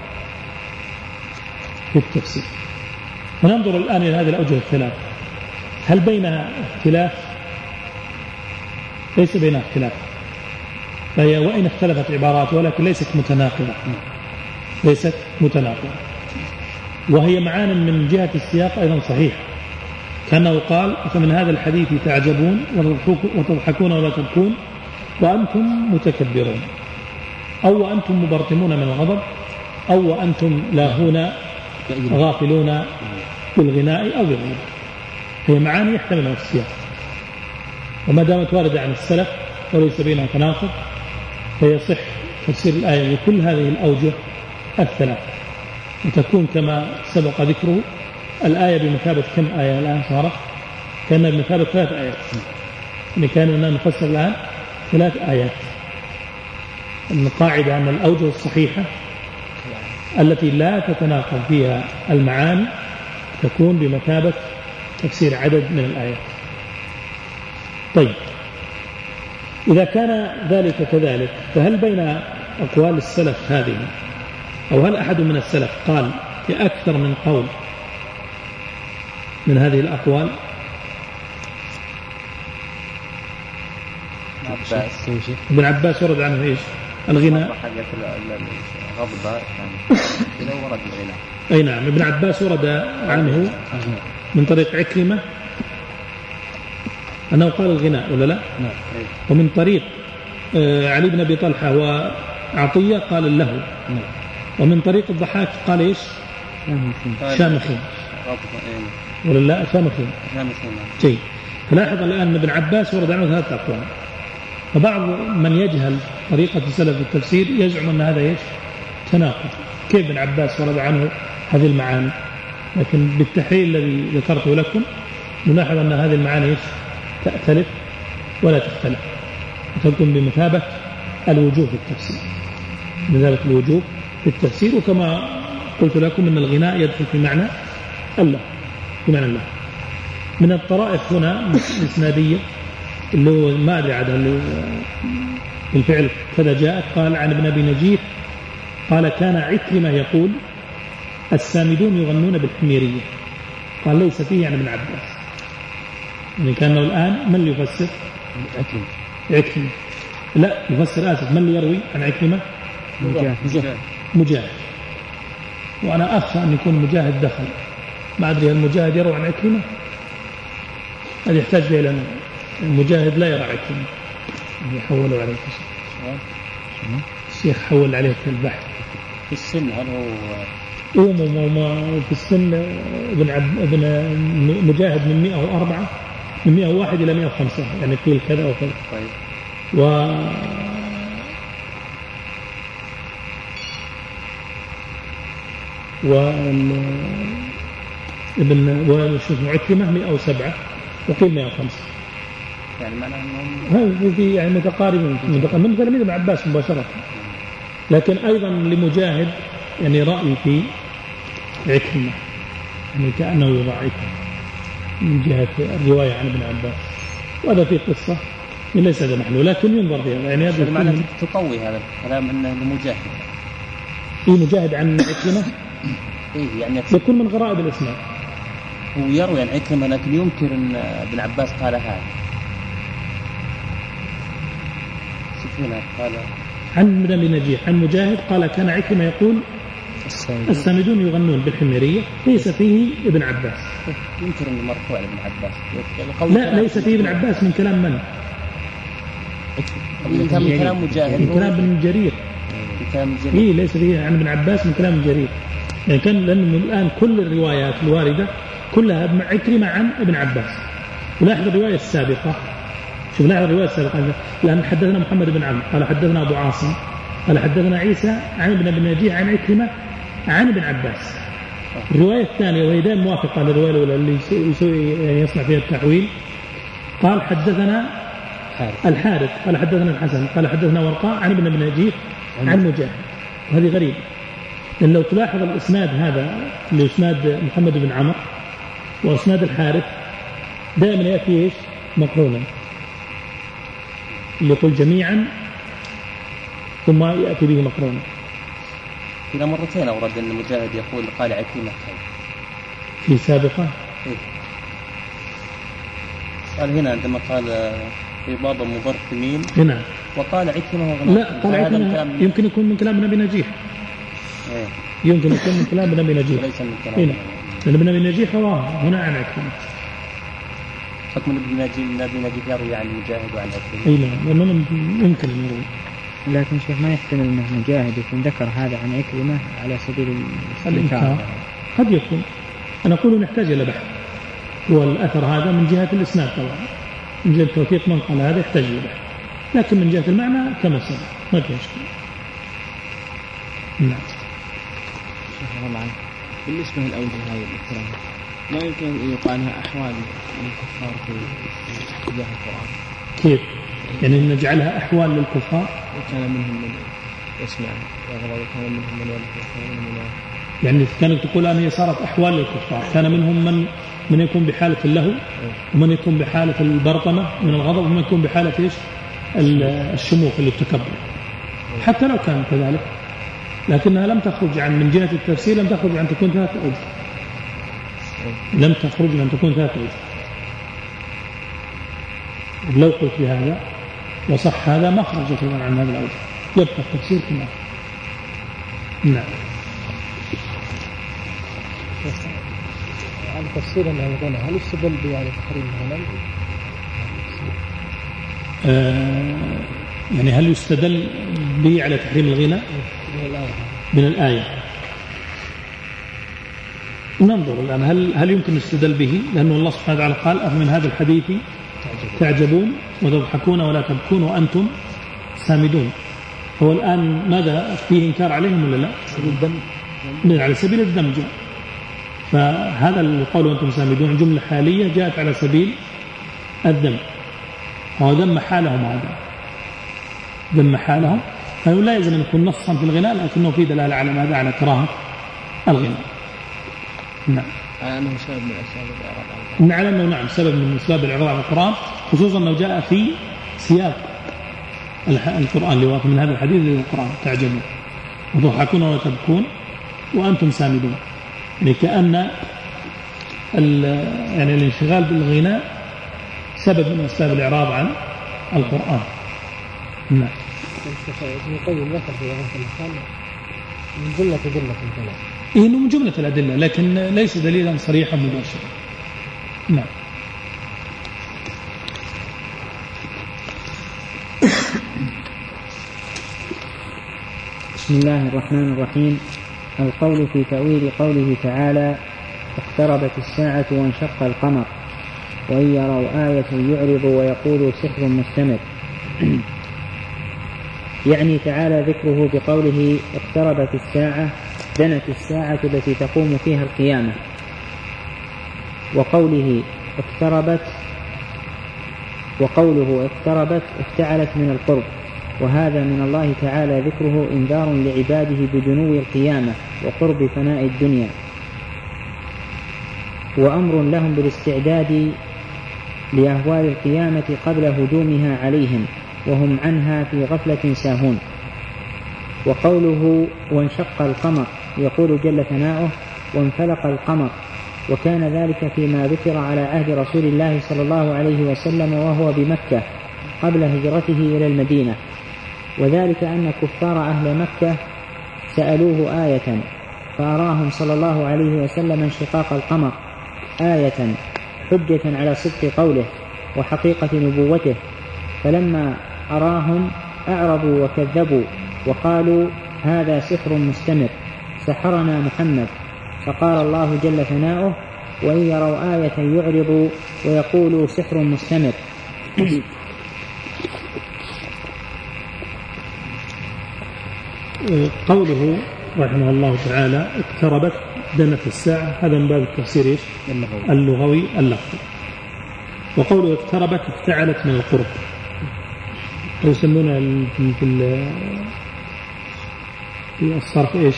في التفسير. فننظر الآن إلى هذه الأوجه الثلاث، هل بينها اختلاف؟ ليس بينها اختلاف، فهي وإن اختلفت عبارات ولكن ليست متناقضة، ليست متناقضة. وهي معان من جهة السياق أيضا صحيح، كأنه قال: فمن هذا الحديث تعجبون وتضحكون ولا تبكون وأنتم متكبرون، أو وأنتم مبرطمون من الغضب، أو وأنتم لاهون غافلون بالغناء أو بالغضب. هي معاني يحتملها السياق، وما دامت واردة عن السلف وليس بينها تناقض، فيصح تفسير الآية بكل هذه الأوجه الثلاث، وتكون كما سبق ذكره الآية بمثابة كم آية الآن صارت؟ كان بمثابة 3 آيات، يعني كاننا نفسر الآن 3 آيات. القاعدة أن الأوجه الصحيحة التي لا تتناقض فيها المعاني تكون بمثابة تفسير عدد من الآيات. طيب، إذا كان ذلك كذلك، فهل بين أقوال السلف هذه، أو هل أحد من السلف قال في أكثر من قول من هذه الأقوال؟ ابن عباس ورد عنه إيش؟ الغناء. غضبة يعني ورد الغناء. أي نعم، ابن عباس ورد عنه من طريق عكرمة أنه قال الغناء ولا لا؟ نعم. ومن طريق علي بن أبي طلحة وعطية قال اللهو. نعم. ومن طريق الضحاك قال إيش؟ شامخين ولا لا؟ شامخين. شيء. فلاحظ الآن ابن عباس ورد عنه 3 أقوال، فبعض من يجهل طريقة السلف في التفسير يزعم أن هذا إيش؟ تناقض. كيف ابن عباس ورد عنه هذه المعاني؟ لكن بالتحليل الذي ذكرته لكم نلاحظ أن هذه المعاني إيش؟ تأتلف ولا تختلف، وتكون بمثابة الوجوب في التفسير، من ذلك الوجوب في التفسير. وكما قلت لكم أن الغناء يدخل في معنى الله، في معنى الله. من الطرائف هنا الإسنادية اللي هو ما أدري عاد اللي الفعل كذا جاءت، قال عن ابن أبي نجيح قال كان عكرمة يقول السامدون يغنون بالحميرية، قال ليس فيه عن ابن عباس. يعني كان الآن من اللي يفسر؟ عكرمة. لا يفسر آسف، من اللي يروي عن عكرمة؟ مجاهد. وأنا أخشى أن يكون مجاهد دخل، ما أدري هل المجاهد يروي عن عكرمة؟ هذا يحتاج به لنا. المجاهد لا يرى عكرمة، يحولوا عليه الشيخ حول عليه البحث في السن. هل هو في السن ابن مجاهد من 104 من 101 إلى 105، يعني طول كذا وكذا. طيب. ابن وشوف عكرمة 107 وقيل 105، يعني معناه أنهم هذه يعني متقاربين من تلاميذ ابن عباس مباشرة. لكن أيضا لمجاهد يعني رأي في عكرمة، يعني كأنه يضع عكرمة من جهة الرواية عن ابن عباس، وهذا في قصة ليس هذا محلول، لكن ينظر فيها. يعني هذا معنى تطوي هذا الكلام أنه لمجاهد. مجاهد عن عكرمة يعني يكون من غرائب الإسناد. هو يروي عن عكرمة لكن ينكر أن ابن عباس قال هذا. سفينة قال عن ابن نجيح عن مجاهد قال كان عكرمة يقول السامدون يغنون بالحميرية، ليس فيه ابن عباس. ينكر أنه مرفوع لابن عباس. لا ليس فيه ابن عباس. من كلام من؟ من كلام مجاهد، من كلام ابن جرير. ليس فيه عن ابن عباس، من كلام جرير. يعني كان لأن الآن كل الروايات الواردة كلها عكرمة عن ابن عباس. ولاحظ الرواية السابقة، شوف لاحظ الرواية السابقة، لأن حدثنا محمد بن عمرو قال حدثنا أبو عاصم قال حدثنا عيسى عن ابن أبي نجيح عن عكرمة عن ابن عباس. الرواية الثانية وهي دائما موافقة للرواية الأولى اللي يعني يصنع فيها التحويل، قال حدثنا الحارث قال حدثنا الحسن قال حدثنا ورقاء عن ابن أبي نجيح عن مجاهد. وهذه غريبة، لأن لو تلاحظ الإسناد هذا اللي إسناد محمد بن عمرو وإسناد الحارث دائما يأتي إيش؟ مقرونا، اللي يقول جميعا ثم يأتي به مقرونا. إلى مرتين أورد أن مجاهد يقول قال عكرمة في سابقة. قال هنا عندما قال في بعض المبرتمين هنا وقال عكرمة لا قال عكرمة يمكن يكون من كلام ابن نجيح. يمكن يكون من كلام ابن نجيح وليس من كلام لأن ابن نجيح رواه هنا عن عكرمة. حكم ابن نجيح يروي عن مجاهد وعن عكرمة. اي نعم، لأنه يمكن أن يروي. لكن شيخ ما يحتمل أنه مجاهد يكون ذكر هذا عن عكرمة على سبيل الإنكار. قد يكون. أنا أقول نحتاج إلى بحث. هو الأثر هذا من جهة الإسناد طبعا، من جهة توثيق من قال هذا يحتاج إلى بحث، لكن من جهة المعنى كما سبق ما في مشكلة. نعم. بالنسبة للأوجه هذه الكلام ما يمكن أن يقال أنها أحوال الكفار في اتجاه القرآن. كيف؟ يعني نجعلها أحوال للكفار. وكان منهم من يسمع وغضب، وكان منهم من يلهو، وكان منهم من يعني كانت تقول أن هي صارت أحوال للكفار، كان منهم من يكون بحالة اللهو، ومن يكون بحالة البرطمة من الغضب، ومن يكون بحالة إيش؟ الشموخ اللي التكبر. حتى لو كان كذلك لكنها لم تخرج عن من جهة التفسير، لم تخرج عن تكون ذات أوجه، لم تخرج عن تكون ذات أوجه. لو قلت بهذا وصح هذا ما خرجت عن هذا الأوجه، يبقى التفسير كما. نعم. عن تفسير الغنى هل يستدل يعني تحريم الغنى؟ يعني هل يستدل به على تحريم الغنى من الآية؟ ننظر الآن هل يمكن الاستدلال به، لأنه الله سبحانه وتعالى قال أفمن هذا الحديث تعجبون وتضحكون ولا تبكون وأنتم سامدون. هو الآن ماذا فيه إنكار عليهم ولا لا؟ على سبيل الدمج. فهذا القول وأنتم سامدون جملة حالية جاءت على سبيل الذم، وهو ذم حالهم هذا. ذم حالهم، فلا يلزم أن يكون نصا في الغناء، لكنه في دلالة على ماذا؟ على كراهة الغناء. نعم. على أنه سبب من أسباب الإعراض عن القرآن. على أنه نعم سبب من أسباب الإعراض عن القرآن، خصوصا أنه جاء في سياق القرآن اللي من هذا الحديث للقرآن: تعجبون وتضحكون وتبكون وأنتم سامدون. يعني كأن يعني الانشغال بالغناء سبب من أسباب الإعراض عن القرآن. نعم. ابن القيم ذكر في هذا المثال من جملة أدلة الكلام. إنه من جملة الأدلة، لكن ليس دليلا صريحا مباشرا. نعم. بسم الله الرحمن الرحيم. القول في تأويل قوله تعالى: اقتربت الساعة وانشق القمر وإن يروا آية يعرضوا ويقولوا سحر مستمر. يعني تعالى ذكره بقوله اقتربت الساعة، دنت الساعة التي تقوم فيها القيامة، وقوله اقتربت افتعلت من القرب، وهذا من الله تعالى ذكره إنذار لعباده بدنو القيامة وقرب فناء الدنيا، وأمر لهم بالاستعداد لأهوال القيامة قبل هجومها عليهم وهم عنها في غفلة ساهون. وقوله وانشق القمر يقول جل ثناؤه: وانفلق القمر، وكان ذلك فيما ذكر على عهد رسول الله صلى الله عليه وسلم وهو بمكة قبل هجرته إلى المدينة، وذلك أن كفار أهل مكة سألوه آية فأراهم صلى الله عليه وسلم انشقاق القمر آية حجة على صدق قوله وحقيقة نبوته، فلما أراهم أعرضوا وكذبوا وقالوا هذا سحر مستمر سحرنا محمد، فقال الله جل ثناؤه: وإن يروا آية يعرضوا ويقولوا سحر مستمر. قوله رحمه الله تعالى اقتربت دنت الساعة، هذا من باب التفسير اللغوي اللفظي. وقوله اقتربت افتعلت من القرب، يسمونها في الصرف ايش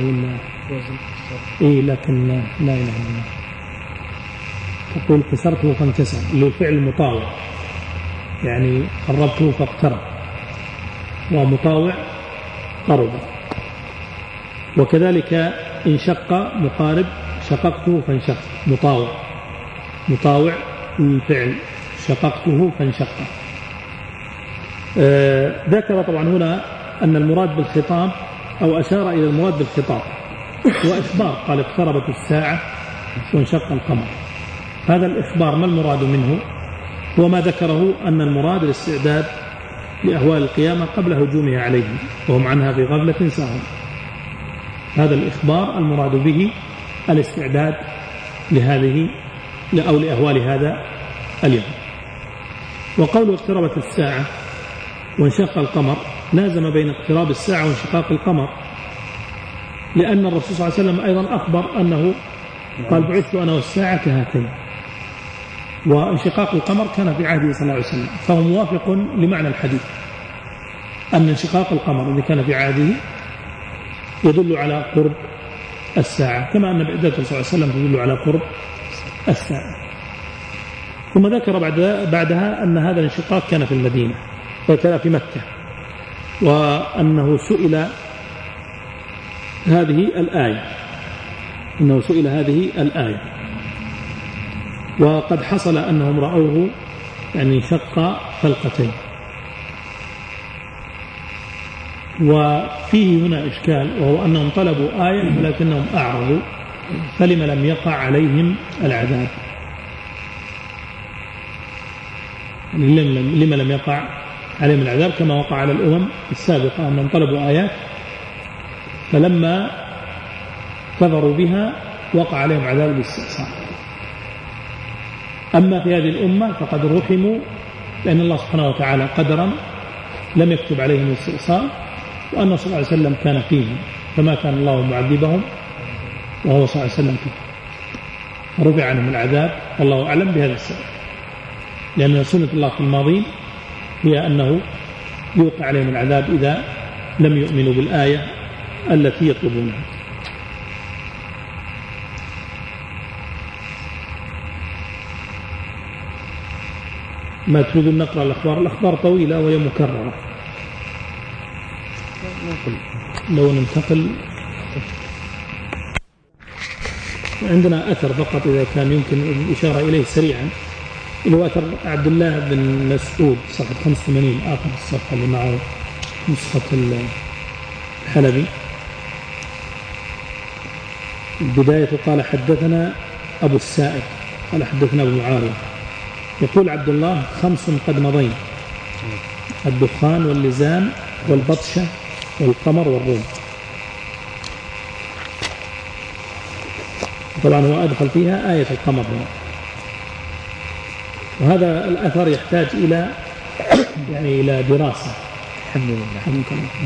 لكن لا اله الا الله. تقول كسرته فانكسر، اللي هو الفعل المطاوع، يعني قربته فاقترب، ومطاوع قرب. وكذلك انشق مقارب، شققته فانشق، مطاوع الفعل، شققته فانشق. ذكر طبعا هنا أن المراد بالخطاب، أو أشار إلى المراد بالخطاب وإخبار، قال اقتربت الساعة وانشق القمر. هذا الإخبار ما المراد منه؟ هو ما ذكره أن المراد الاستعداد لأهوال القيامة قبل هجومها عليهم وهم عنها في غفلة ساهون. هذا الإخبار المراد به الاستعداد لهذه أو لأهوال هذا اليوم. وقوله اقتربت الساعة وانشق القمر لازم بين اقتراب الساعة وانشقاق القمر، لأن الرسول صلى الله عليه وسلم أيضا أخبر أنه قال بعثت أنا والساعة كهاتين، وانشقاق القمر كان في عهده صلى الله عليه وسلم، فهو موافق لمعنى الحديث أن انشقاق القمر الذي كان في عهده يدل على قرب الساعة، كما أن بعثته صلى الله عليه وسلم تدل على قرب الساعة. ثم ذكر بعدها أن هذا الانشقاق كان في المدينة وكان في مكة، وأنه سئل هذه الآية، وقد حصل أنهم رأوه يعني شق فلقتين. وفيه هنا إشكال، وهو أنهم طلبوا آية ولكنهم أعرضوا، فلما لم يقع عليهم العذاب؟ لما لم يقع عليهم العذاب كما وقع على الأمم السابقة، أنهم طلبوا آيات فلما كفروا بها وقع عليهم عذاب الاستئصال. أما في هذه الأمة فقد رحموا، لأن الله سبحانه وتعالى قدرا لم يكتب عليهم الاستئصال، وأن صلى الله عليه وسلم كان فيهم، فما كان الله معذبهم وهو صلى الله عليه وسلم فيه، فرفع عنهم العذاب، والله أعلم بهذا السبب. لأن سنة الله في الماضين هي أنه يوقع عليهم العذاب إذا لم يؤمنوا بالآية التي يطلبونها. ما تريدون نقرأ الأخبار؟ الأخبار طويلة وهي مكررة. لو ننتقل عندنا أثر فقط إذا كان يمكن الإشارة إليه سريعا، اللي هو أثر عبد الله بن مسعود صفحة 85 آخر الصفحة اللي معه نسخة الحلبي. البداية قال حدثنا أبو السائب قال حدثنا أبو معاوية يقول عبد الله 5 قد مضين: الدخان واللزام والبطشة والقمر والروم. طبعا هو أدخل فيها آية القمر هنا، وهذا الأثر يحتاج إلى دراسة. الحمد لله.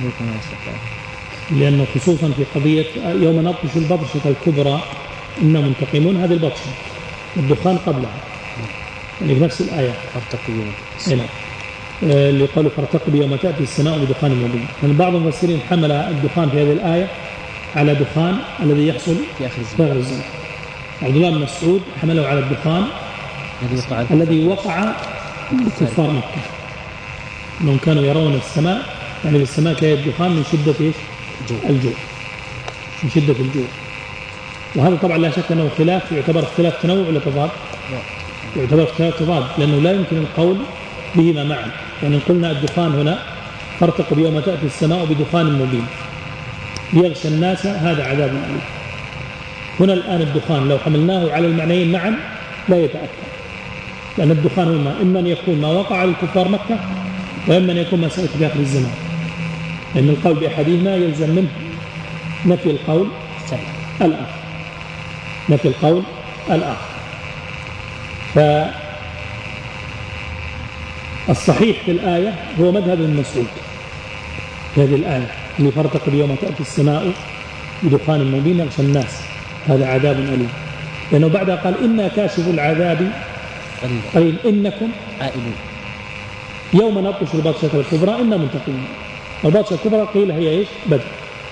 لأنه خصوصا في قضية يوم نبطش البطشة الكبرى إنا منتقمون، هذه البطشة الدخان قبلها يعني في نفس الآية هنا اللي قالوا فارتقب يوم تأتي السماء بدخان مبين. يعني بعض المفسرين حمل الدخان في هذه الآية على دخان الذي يحصل في آخر الزمان. عبد الله بن مسعود حمله على الدخان الذي وقع كفار مكة، أنهم كانوا يرون السماء، يعني بالسماء كان الدخان من شدة الجوع، من شدة الجوع. وهذا طبعا لا شك أنه خلاف، يعتبر اختلاف تنوع ولا تضاد؟ يعتبر اختلاف تضاد، لأنه لا يمكن القول بهما معا. يعني قلنا الدخان هنا فارتقب يوم تأتي السماء بدخان مبين ليغشى الناس هذا عذاب أليم. هنا الآن الدخان لو حملناه على المعنيين معا لا يتأكد، لأن الدخان هو إما أن يكون ما وقع على الكفار مكة، وإما أن يكون ما سيأتي في آخر الزمان، لأن القول بأحدهما يلزم منه نفي القول الآخر، نفي القول الآخر. فالصحيح في الآية هو مذهب ابن مسعود في هذه الآية اللي فارتقب يوم تأتي السماء بدخان مبين يغشى الناس هذا عذاب أليم، لأنه بعدها قال إنا كاشف العذاب قليل إنكم عائلون يوم نبطش البطشة الكبرى إنا منتقمون. البطشة الكبرى قيل هي إيش؟ بدر.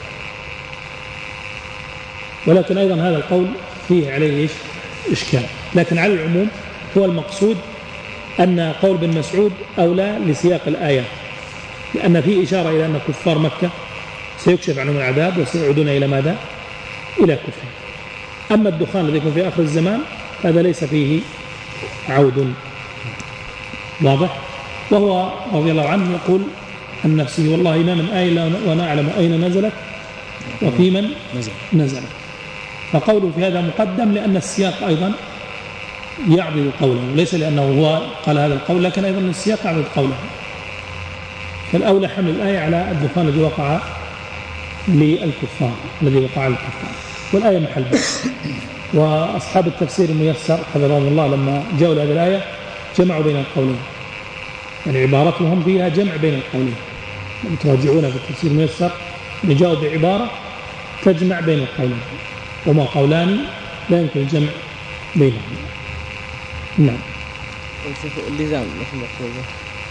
ولكن أيضا هذا القول فيه عليه إيش؟ إشكال، لكن على العموم هو المقصود أن قول بن مسعود أولى لسياق الآية، لأن فيه إشارة إلى أن كفار مكة سيكشف عنهم العذاب وسيعودون إلى ماذا؟ إلى كفر. أما الدخان الذي يكون في آخر الزمان هذا ليس فيه عود واضح. وهو رضي الله عنه يقول عن نفسه والله ما من آية وأنا أعلم أين نزلت وفي من نزلت. فقوله في هذا مقدم لأن السياق أيضا يعضد قوله، ليس لأنه هو قال هذا القول، لكن أيضا السياق يعضد قوله. فالأولى حمل الآية على الدخان الذي وقع للكفار، الذي وقع للكفار، والآية محل بحث. وأصحاب التفسير الميسر حفظهم الله لما جاءوا لهذه الآية جمعوا بين القولين، يعني عبارتهم فيها جمع بين القولين. لما تراجعون في التفسير الميسر جاءوا بعبارة تجمع بين القولين، وما قولان لا يمكن الجمع بينهم. نعم. اللزام مثل مقصوده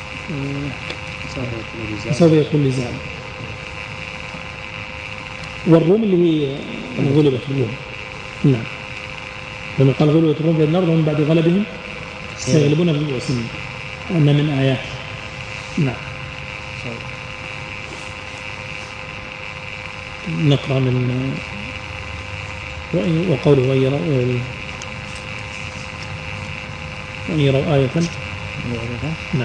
سوف يكون لزام. والروم اللي هي غلبت الروم. نعم. لما قال غلبت الروم في الأرض ومن بعد غلبهم سيغلبون في بضع سنين، أن من آيات. نعم. نقرأ من وقوله وإن يروا آية. نعم.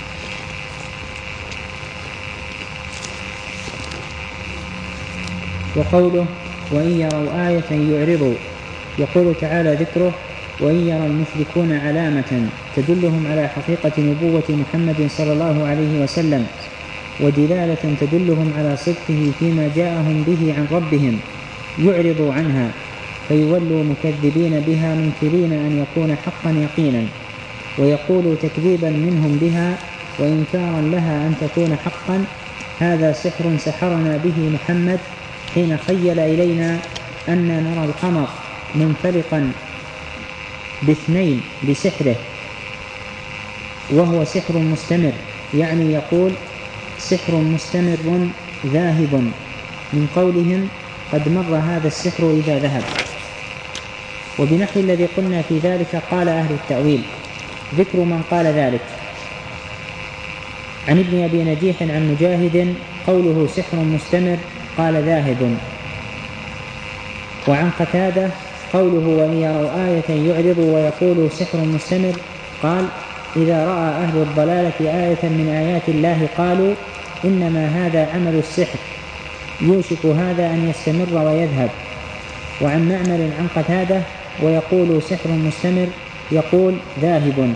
وقوله وإن يروا آية يعرضوا. يقول تعالى ذكره وإن يرى المشركون علامة تدلهم على حقيقة نبوة محمد صلى الله عليه وسلم ودلالة تدلهم على صدقه فيما جاءهم به عن ربهم يعرضوا عنها فيولوا مكذبين بها منكرين أن يكون حقا يقينا، ويقولوا تكذيبا منهم بها وإنكارا لها أن تكون حقا هذا سحر سحرنا به محمد حين خيل إلينا أن نرى القمر منفلقا باثنين بسحره وهو سحر مستمر، يعني يقول سحر مستمر ذاهب، من قولهم قد مر هذا السحر إذا ذهب. وبنحو الذي قلنا في ذلك قال أهل التأويل. ذكر من قال ذلك: عن ابن أبي نجيح عن مجاهد قوله سحر مستمر قال ذاهب. وعن قتادة قوله وإن يروا آية يعرضوا ويقولوا سحر مستمر قال إذا رأى أهل الضلالة آية من آيات الله قالوا إنما هذا عمل السحر يوشك هذا أن يستمر ويذهب. وعن معمر عن قتادة ويقول سحر مستمر يقول ذاهب.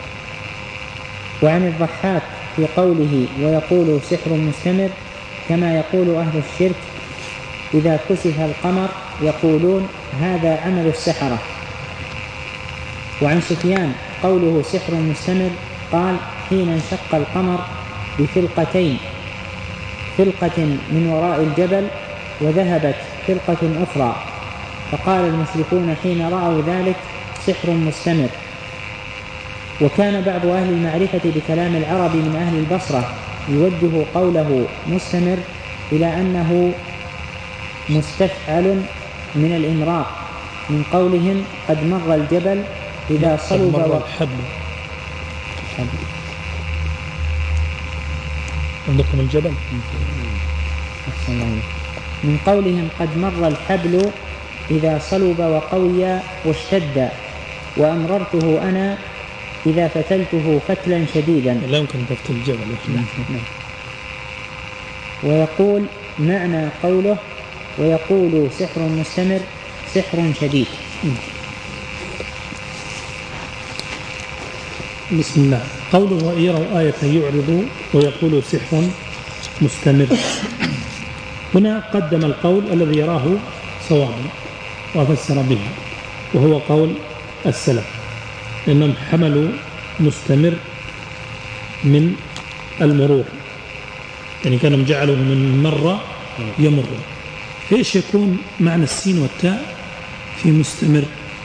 وعن الضحاك في قوله ويقول سحر مستمر كما يقول أهل الشرك إذا كسف القمر يقولون هذا عمل السحرة. وعن سفيان قوله سحر مستمر قال حين انشق القمر بفلقتين، فلقة من وراء الجبل وذهبت فلقة أخرى، فقال المشركون حين رأوا ذلك سحر مستمر. وكان بعض أهل المعرفة بكلام العرب من أهل البصرة يوجه قوله مستمر إلى أنه مستفعل من الإمرار، من قولهم قد مر الجبل إذا صلب عندكم الجبل من قولهم قد مر الحبل إذا صلب وقوي واشتد، وأمررته أنا إذا فتلته فتلا شديدا. لا يمكن تفتل الجبل. ويقول معنى قوله ويقول سحر مستمر سحر شديد. بسم الله. قوله وإن يروا آية يعرضوا ويقول سحر مستمر، هنا قدم القول الذي يراه صوابا وفسر به، وهو قول السلف، لأنهم حملوا مستمر من المرور، يعني كانوا جعلوا من مر يمر. فإيش يكون معنى السين والتاء في مستمر؟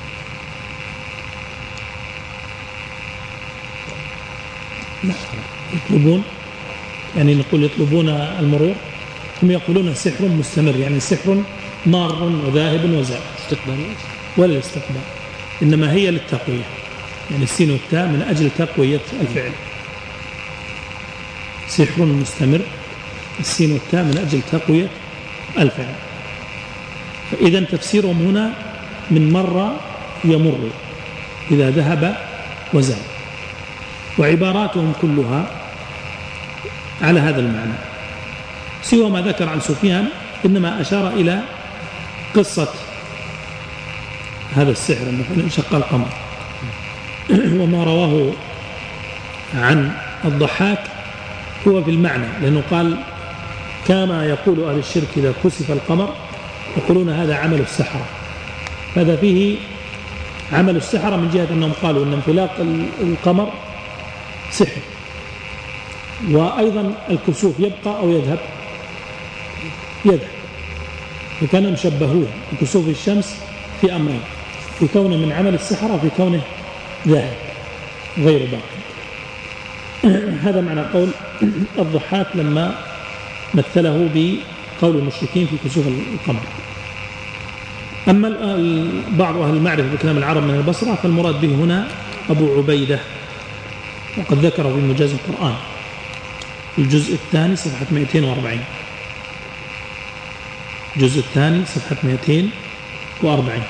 يطلبون، يعني نقول يطلبون المرور، هم يقولون سحر مستمر، يعني سحر مار وذاهب وزائد، ولا الاستقبال، إنما هي للتقوية، يعني السين والتاء من أجل تقوية الفعل. سحر مستمر، السين والتاء من أجل تقوية الفعل. فإذا تفسيرهم هنا من مر يمر إذا ذهب وزاد، وعباراتهم كلها على هذا المعنى، سوى ما ذكر عن سفيان إنما أشار إلى قصة هذا السحر أنه انشق القمر. وما رواه عن الضحاك هو في المعنى، لأنه قال كما يقول أهل الشرك إذا كسف القمر يقولون هذا عمل السحرة، هذا فيه عمل السحرة من جهة أنهم قالوا أن انفلاق القمر سحر، وأيضا الكسوف يبقى أو يذهب، فكانوا شبهوه بكسوف الشمس في أمرين، في كونه من عمل السحرة وفي كونه ذاهب غير باقي. هذا معنى قول الضحاك لما مثله بقول المشركين في كسوف القمر. أما بعض أهل المعرفة بكلام العرب من البصرة فالمراد به هنا أبو عبيدة، وقد ذكره في مجاز القرآن في الجزء الثاني صفحة 240، الجزء الثاني صفحة 240،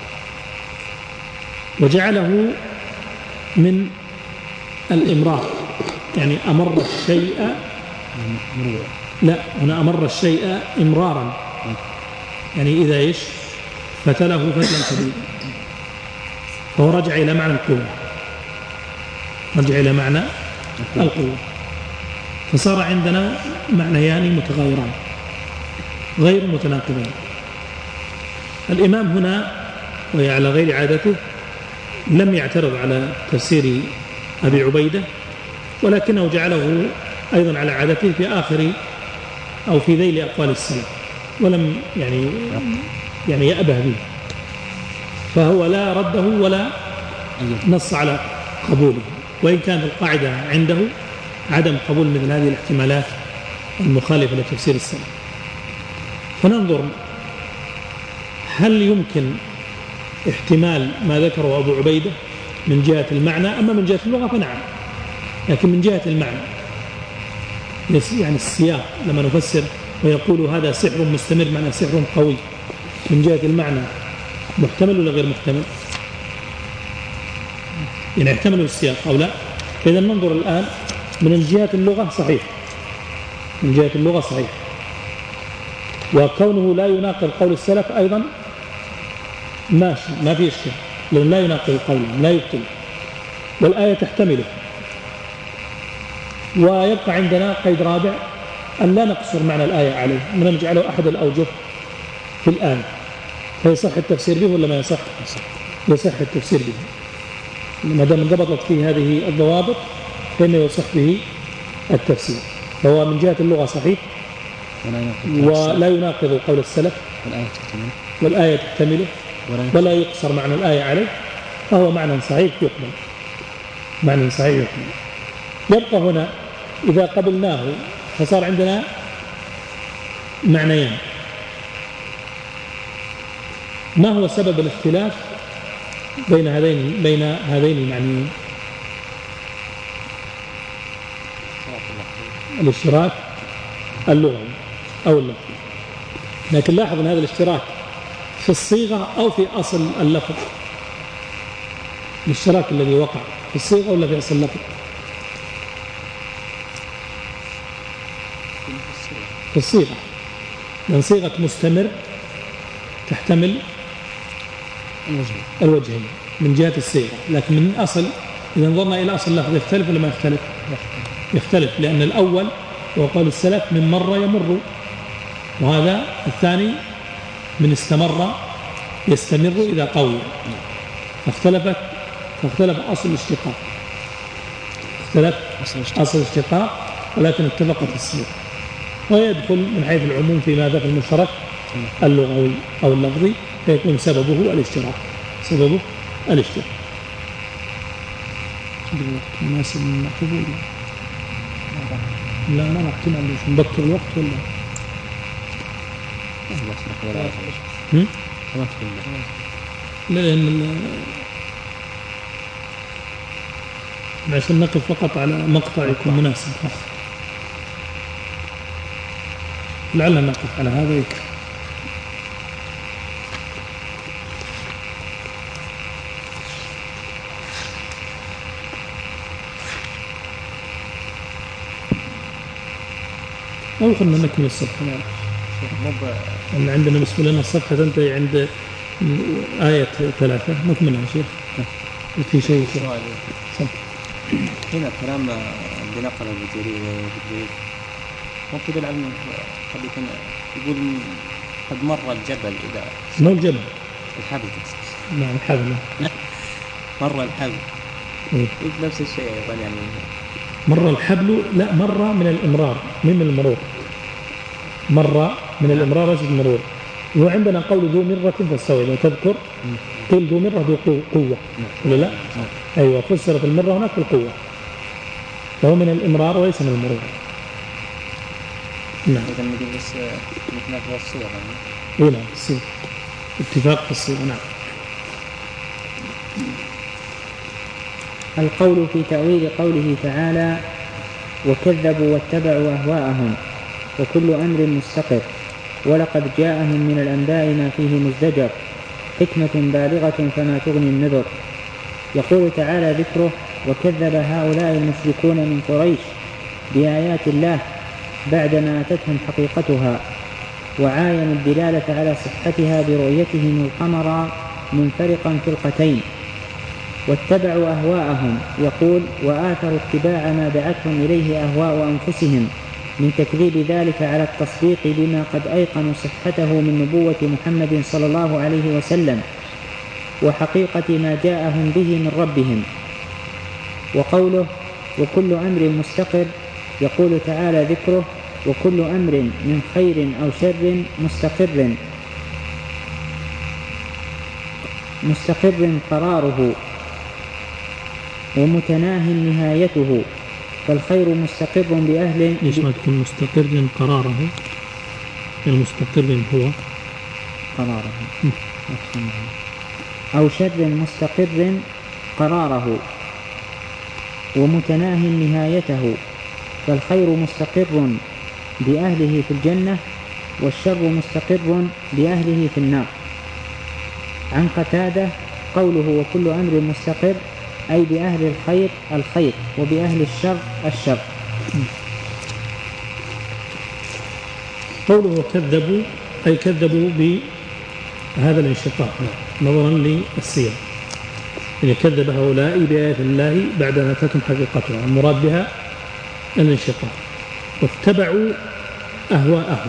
وجعله من الإمرار، يعني أمر الشيء، لا هنا أمر الشيء إمرارا، يعني إذا إيش فتله فتلا شديدا، فهو رجع إلى معنى القوة، رجع إلى معنى القوة، فصار عندنا معنيان متغايران غير متناقضان. الإمام هنا وهي على غير عادته لم يعترض على تفسير أبي عبيدة، ولكنه جعله أيضا على عادته في آخر أو في ذيل أقوال السلف، ولم يعني يأبه به، فهو لا رده ولا نص على قبوله، وإن كانت القاعدة عنده عدم قبول مثل هذه الاحتمالات المخالفة لتفسير السلف. فننظر هل يمكن احتمال ما ذكره أبو عبيدة من جهة المعنى، أما من جهة اللغة فنعم، لكن من جهة المعنى يعني السياق لما نفسر ويقول هذا سحر مستمر معنى سحر قوي، من جهة المعنى محتمل ولا غير محتمل؟ يعني يحتمل السياق أو لا؟ فإذا ننظر الآن من جهة اللغة صحيح، من جهة اللغة صحيح، وكونه لا يناقض قول السلف أيضا ماشي، ما في إشكال، لأنه لا يناقض قولهم، لا يبطل، والآية تحتمله. ويبقى عندنا قيد رابع، أن لا نقصر معنى الآية عليه، من نجعله أحد الأوجه في الآية، فيصح التفسير به ولا ما يصح؟ يصح التفسير به ما دام انضبطت فيه هذه الضوابط، فإنه يصح به التفسير. فهو من جهة اللغة صحيح ولا يناقض قول السلف والآية تحتمله ولا يقصر معنى الآية عليه، فهو معنى صحيح يقبل، معنى صحيح يقبل. يبقى هنا إذا قبلناه فصار عندنا معنيان. ما هو سبب الاختلاف بين هذين المعنيين؟ الاشتراك اللغوي أو اللفظي. لكن لاحظ أن هذا الاشتراك في الصيغة أو في أصل اللفظ. الاشتراك الذي وقع في الصيغة ولا في أصل اللفظ؟ في الصيغة، لأن صيغة مستمر تحتمل الوجهين من جهة الصيغة، لكن من أصل إذا نظرنا إلى أصل اللفظ يختلف ولا ما يختلف؟ يختلف، لأن الأول وقال السلف من مر يمر، وهذا الثاني من استمر يستمر إذا قوي، فاختلف أصل الاشتقاق، اختلف أصل الاشتقاق، ولكن اتفقت الصيغة. ويدخل من حيث العموم في ماذا؟ في المشترك اللغوي أو اللفظي، فيكون سببه الاشتراك، سببه الاشتراك. مناسب من قبول لا ما نحتمل ليش نبكر الوقت ولا لأن عشان نقف فقط على مقطع يكون مناسب، لعلنا نقف على هذا يكفي. أو خلنا نكمل الصفحة أن عندنا بالنسبة لنا الصفحة تنتهي عند آية 3 نكملها شيخ. في شيء هنا كلام بنقل الجرير ممكن العلم قد يكون يقول قد مر الجبل إذا ما الجبل الحبل نعم الحبل مر الحبل نفس الشيء أيضا يعني مر الحبل لا مر من الإمرار من المرور مر من الإمرار ليس المرور. وعندنا قول ذو مرة فاستوى لو تذكر قيل ذو مرة ذو قوة ولا لا؟ أيوة فسرت المرة هناك بالقوة، فهو من الإمرار وليس من المرور. نعم إذا نقول بس نتناقض الصيغة يعني نعم الصيغة اتفاق في الصيغة. نعم. القول في تأويل قوله تعالى وكذبوا واتبعوا أهواءهم وكل أمر مستقر ولقد جاءهم من الأنباء ما فيه مزدجر حكمة بالغة فما تغني النذر. يقول تعالى ذكره وكذب هؤلاء المشركون من قريش بآيات الله بعدما أتتهم حقيقتها وعاينوا الدلالة على صحتها برؤيتهم القمر منفرقا فرقتين. واتبعوا أهواءهم يقول وآثروا اتباع ما دعتهم إليه أهواء أنفسهم من تكذيب ذلك على التصديق بما قد أيقنوا صحته من نبوة محمد صلى الله عليه وسلم وحقيقة ما جاءهم به من ربهم. وقوله وكل أمر مستقر يقول تعالى ذكره وكل أمر من خير أو شر مستقر قراره ومتناه نهايته فالخير مستقر بأهل ليش ما تكون مستقر قراره؟ المستقر هو قراره أو شر مستقر قراره ومتناه نهايته، فالخير مستقر بأهله في الجنة والشر مستقر بأهله في النار. عن قتادة قوله وكل أمر مستقر أي بأهل الخير الخير وبأهل الشر الشر. قوله كذبوا أي كذبوا بهذا الانشقاق نظرا للسياق، يعني كذب هؤلاء بآيات الله بعد أن أتتهم حقيقتها، المراد بها الانشقاق، واتبعوا أهواءهم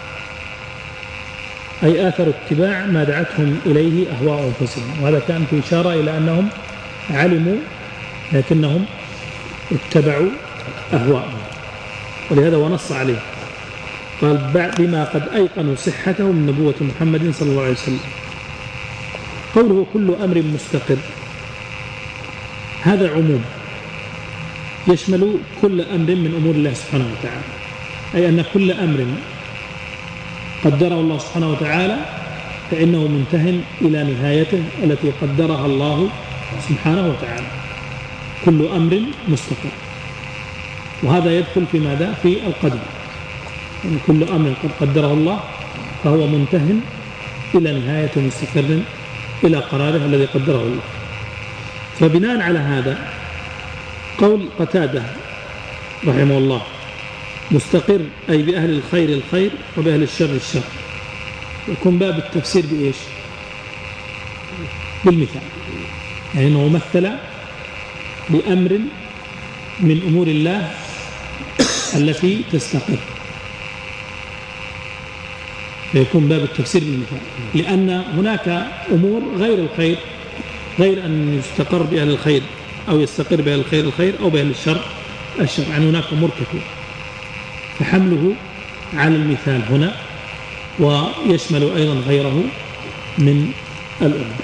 أي آثروا اتباع ما دعتهم إليه أهواء أنفسهم، وهذا كان في إشارة إلى أنهم علموا لكنهم اتبعوا أهواءهم، ولهذا ونص عليه قال بما قد أيقنوا صحته من نبوة محمد صلى الله عليه وسلم. قوله كل أمر مستقر هذا عموم يشمل كل أمر من أمور الله سبحانه وتعالى، أي أن كل أمر قدره الله سبحانه وتعالى فإنه منتهٍ إلى نهايته التي قدرها الله سبحانه وتعالى. كل أمر مستقر، وهذا يدخل في ماذا؟ في القدر، يعني كل أمر قد قدره الله فهو منتهٍ إلى نهاية مستقر إلى قراره الذي قدره الله. فبناء على هذا قول قتادة رحمه الله مستقر أي بأهل الخير الخير وبأهل الشر الشر، يكون باب التفسير بإيش؟ بالمثال، يعني أنه مثل بأمر من أمور الله التي تستقر، فيكون باب التفسير بالمثال، لأن هناك أمور غير الخير، غير أن يستقر بأهل الخير أو يستقر بأهل الخير الخير أو بأهل الشر الشر، يعني هناك أمور كثيرة، فحمله على المثال هنا ويشمل أيضا غيره من الأمور.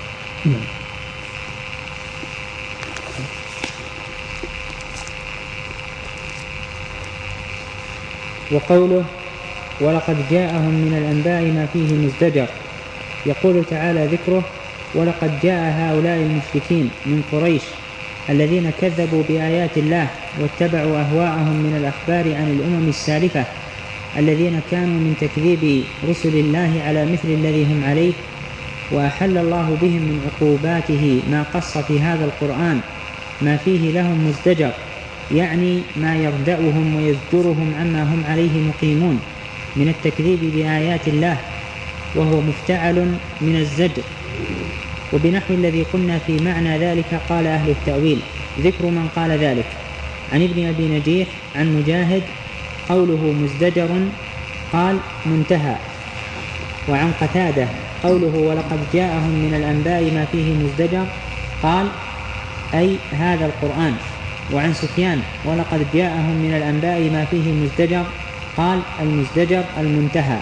وقوله ولقد جاءهم من الأنباء ما فيه مزدجر، يقول تعالى ذكره ولقد جاء هؤلاء المشركين من قريش الذين كذبوا بآيات الله واتبعوا أهواءهم من الأخبار عن الأمم السالفة الذين كانوا من تكذيب رسل الله على مثل الذي هم عليه، وأحل الله بهم من عقوباته ما قص في هذا القرآن ما فيه لهم مزدجر، يعني ما يردعهم ويزجرهم عما هم عليه مقيمون من التكذيب بآيات الله، وهو مفتعل من الزجر. وبنحو الذي قلنا في معنى ذلك قال أهل التأويل. ذكر من قال ذلك عن ابن أبي نجيح عن مجاهد قوله مزدجر قال منتهى. وعن قتادة قوله ولقد جاءهم من الأنباء ما فيه مزدجر قال أي هذا القرآن. وعن سفيان ولقد جاءهم من الأنباء ما فيه مزدجر قال المزدجر المنتهى.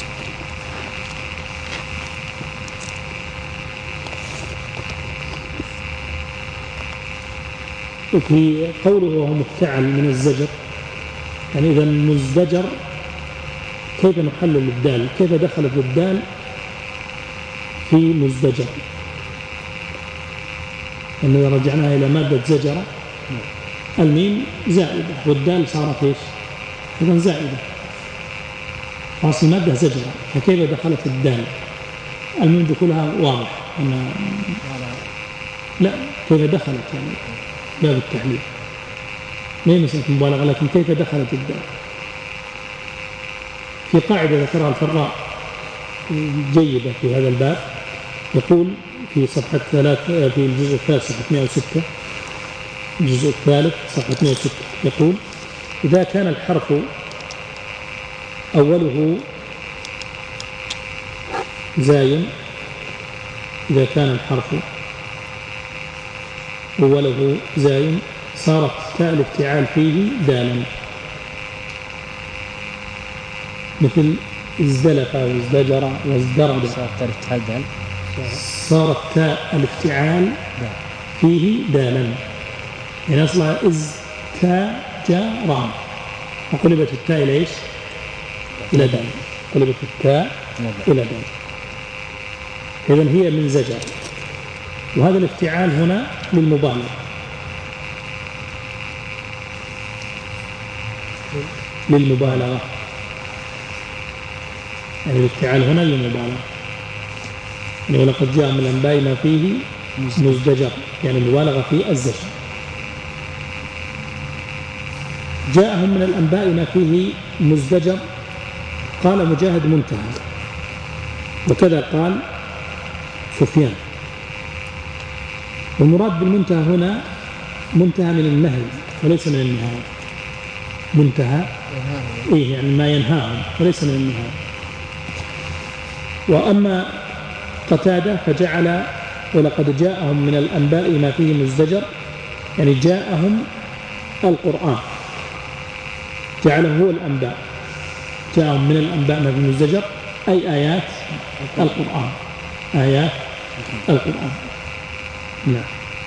وفي قوله وهو مفتعل من الزجر، يعني إذا المزدجر كيف نحلل الدال؟ كيف دخلت الدال في مزدجر؟ إذا رجعناها إلى مادة زجرة الميم زائدة والدال صارت إيش؟ إذا زائدة، فأصل مادة زجرة، فكيف دخلت الدال؟ الميم دخولها واضح أن لا كيف دخلت يعني باب التحليل، ما هي مسألة مبالغة، لكن كيف دخلت الدال؟ في قاعدة ذكرها الفراء جيدة في هذا الباب، يقول في صفحة 3 في الجزء الثالث صفحة 106، الجزء الثالث صفحة 106 يقول إذا كان الحرف أوله زاي، إذا كان الحرف أوله زاي صارت تاء الافتعال فيه دالا، مثل ازدلف وازدجر وازدرد، صارت تاء الافتعال فيه دالا، يعني أصلها تاجران، وقلبت التاء إلى إيش؟ إلى دال، قلبت التاء إلى دال. إذن هي من زجر، وهذا الافتعال هنا للمبالغة، للمبالغة، يعني الافتعال هنا للمبالغة، يعني ولقد جاء من الأنباء ما فيه مزدجر، يعني المبالغة في الزجر. جاءهم من الأنباء ما فيه مزدجر، قال مجاهد منتهى، وكذا قال سفيان. والمراد بالمنتهى هنا منتهى من النهي وليس من النهاية، منتهى إيه يعني ما ينهاهم وليس من النهاية. وأما قتادة فجعل ولقد جاءهم من الأنباء ما فيه مزدجر، يعني جاءهم القرآن، جعله هو الأنباء، جاءهم من الأنباء ما فيه مزدجر أي آيات القرآن، آيات القرآن. نعم.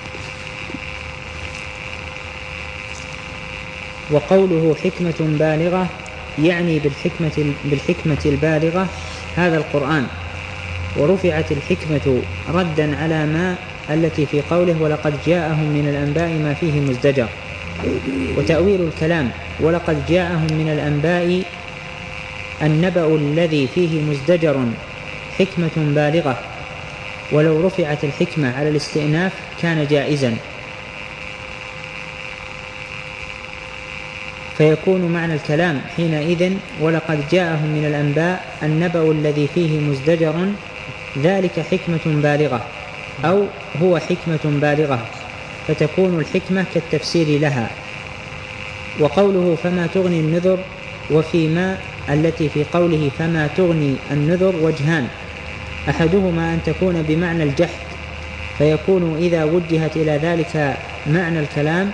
وقوله حكمة بالغة يعني بالحكمة البالغة هذا القرآن، ورفعت الحكمة ردا على ما التي في قوله ولقد جاءهم من الأنباء ما فيه مزدجر. وتأويل الكلام ولقد جاءهم من الأنباء النبأ الذي فيه مزدجر حكمة بالغة، ولو رفعت الحكمة على الاستئناف كان جائزا، فيكون معنى الكلام حينئذ ولقد جاءهم من الأنباء النبأ الذي فيه مزدجر ذلك حكمة بالغة، أو هو حكمة بالغة، فتكون الحكمة كالتفسير لها. وقوله فما تغني النذر، وفيما التي في قوله فما تغني النذر وجهان، أحدهما أن تكون بمعنى الجحد، فيكون إذا وجهت إلى ذلك معنى الكلام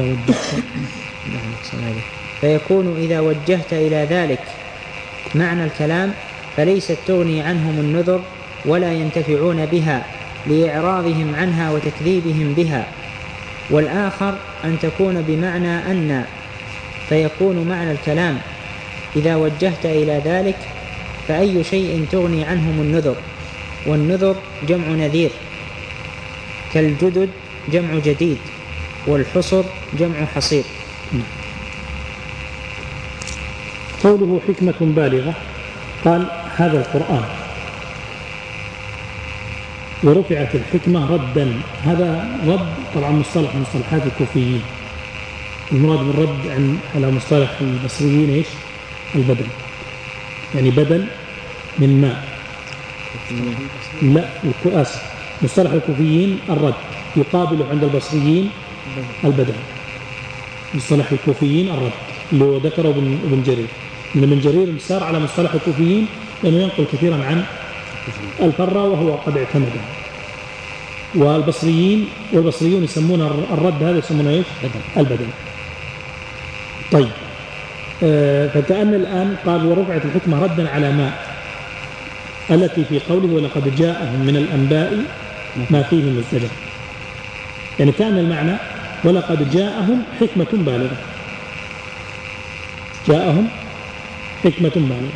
فيكون إذا وجهت إلى ذلك معنى الكلام فليست تغني عنهم النذر ولا ينتفعون بها لإعراضهم عنها وتكذيبهم بها. والآخر أن تكون بمعنى أن، فيكون معنى الكلام إذا وجهت إلى ذلك فأي شيء تغني عنهم النذر، والنذر جمع نذير، كالجدد جمع جديد، والحصر جمع حصير. قوله حكمة بالغة، قال هذا القرآن، ورفعت الحكمة ردا، هذا رد طبعا مصطلح من مصطلحات الكوفيين، المراد بالرد على مصطلح البصريين ايش؟ البدل، يعني بدل من ماء. لا آسف، مصطلح الكوفيين الرد، يقابل عند البصريين البدل. مصطلح الكوفيين الرد اللي هو ذكره ابن جرير، من ابن جرير سار على مصطلح الكوفيين لأنه ينقل كثيرا عن الفرة وهو قد اعتمده. والبصريون يسمون الرد هذا يسمونه ايش؟ البدل. طيب فتأمل الآن، قال ورفعت الحكمة ردا على ما التي في قوله ولقد جاءهم من الأنباء ما فيه مزدجر، يعني كان المعنى ولقد جاءهم حكمة بالغة، جاءهم حكمة بالغة.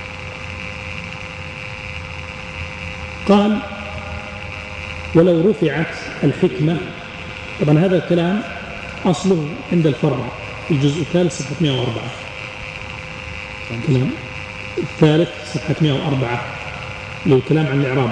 قال ولو رفعت الحكمة، طبعا هذا الكلام أصله عند الفرع في الجزء الثالث صفحة 104، الكلام الثالث صفحة 104 للكلام عن الإعراب.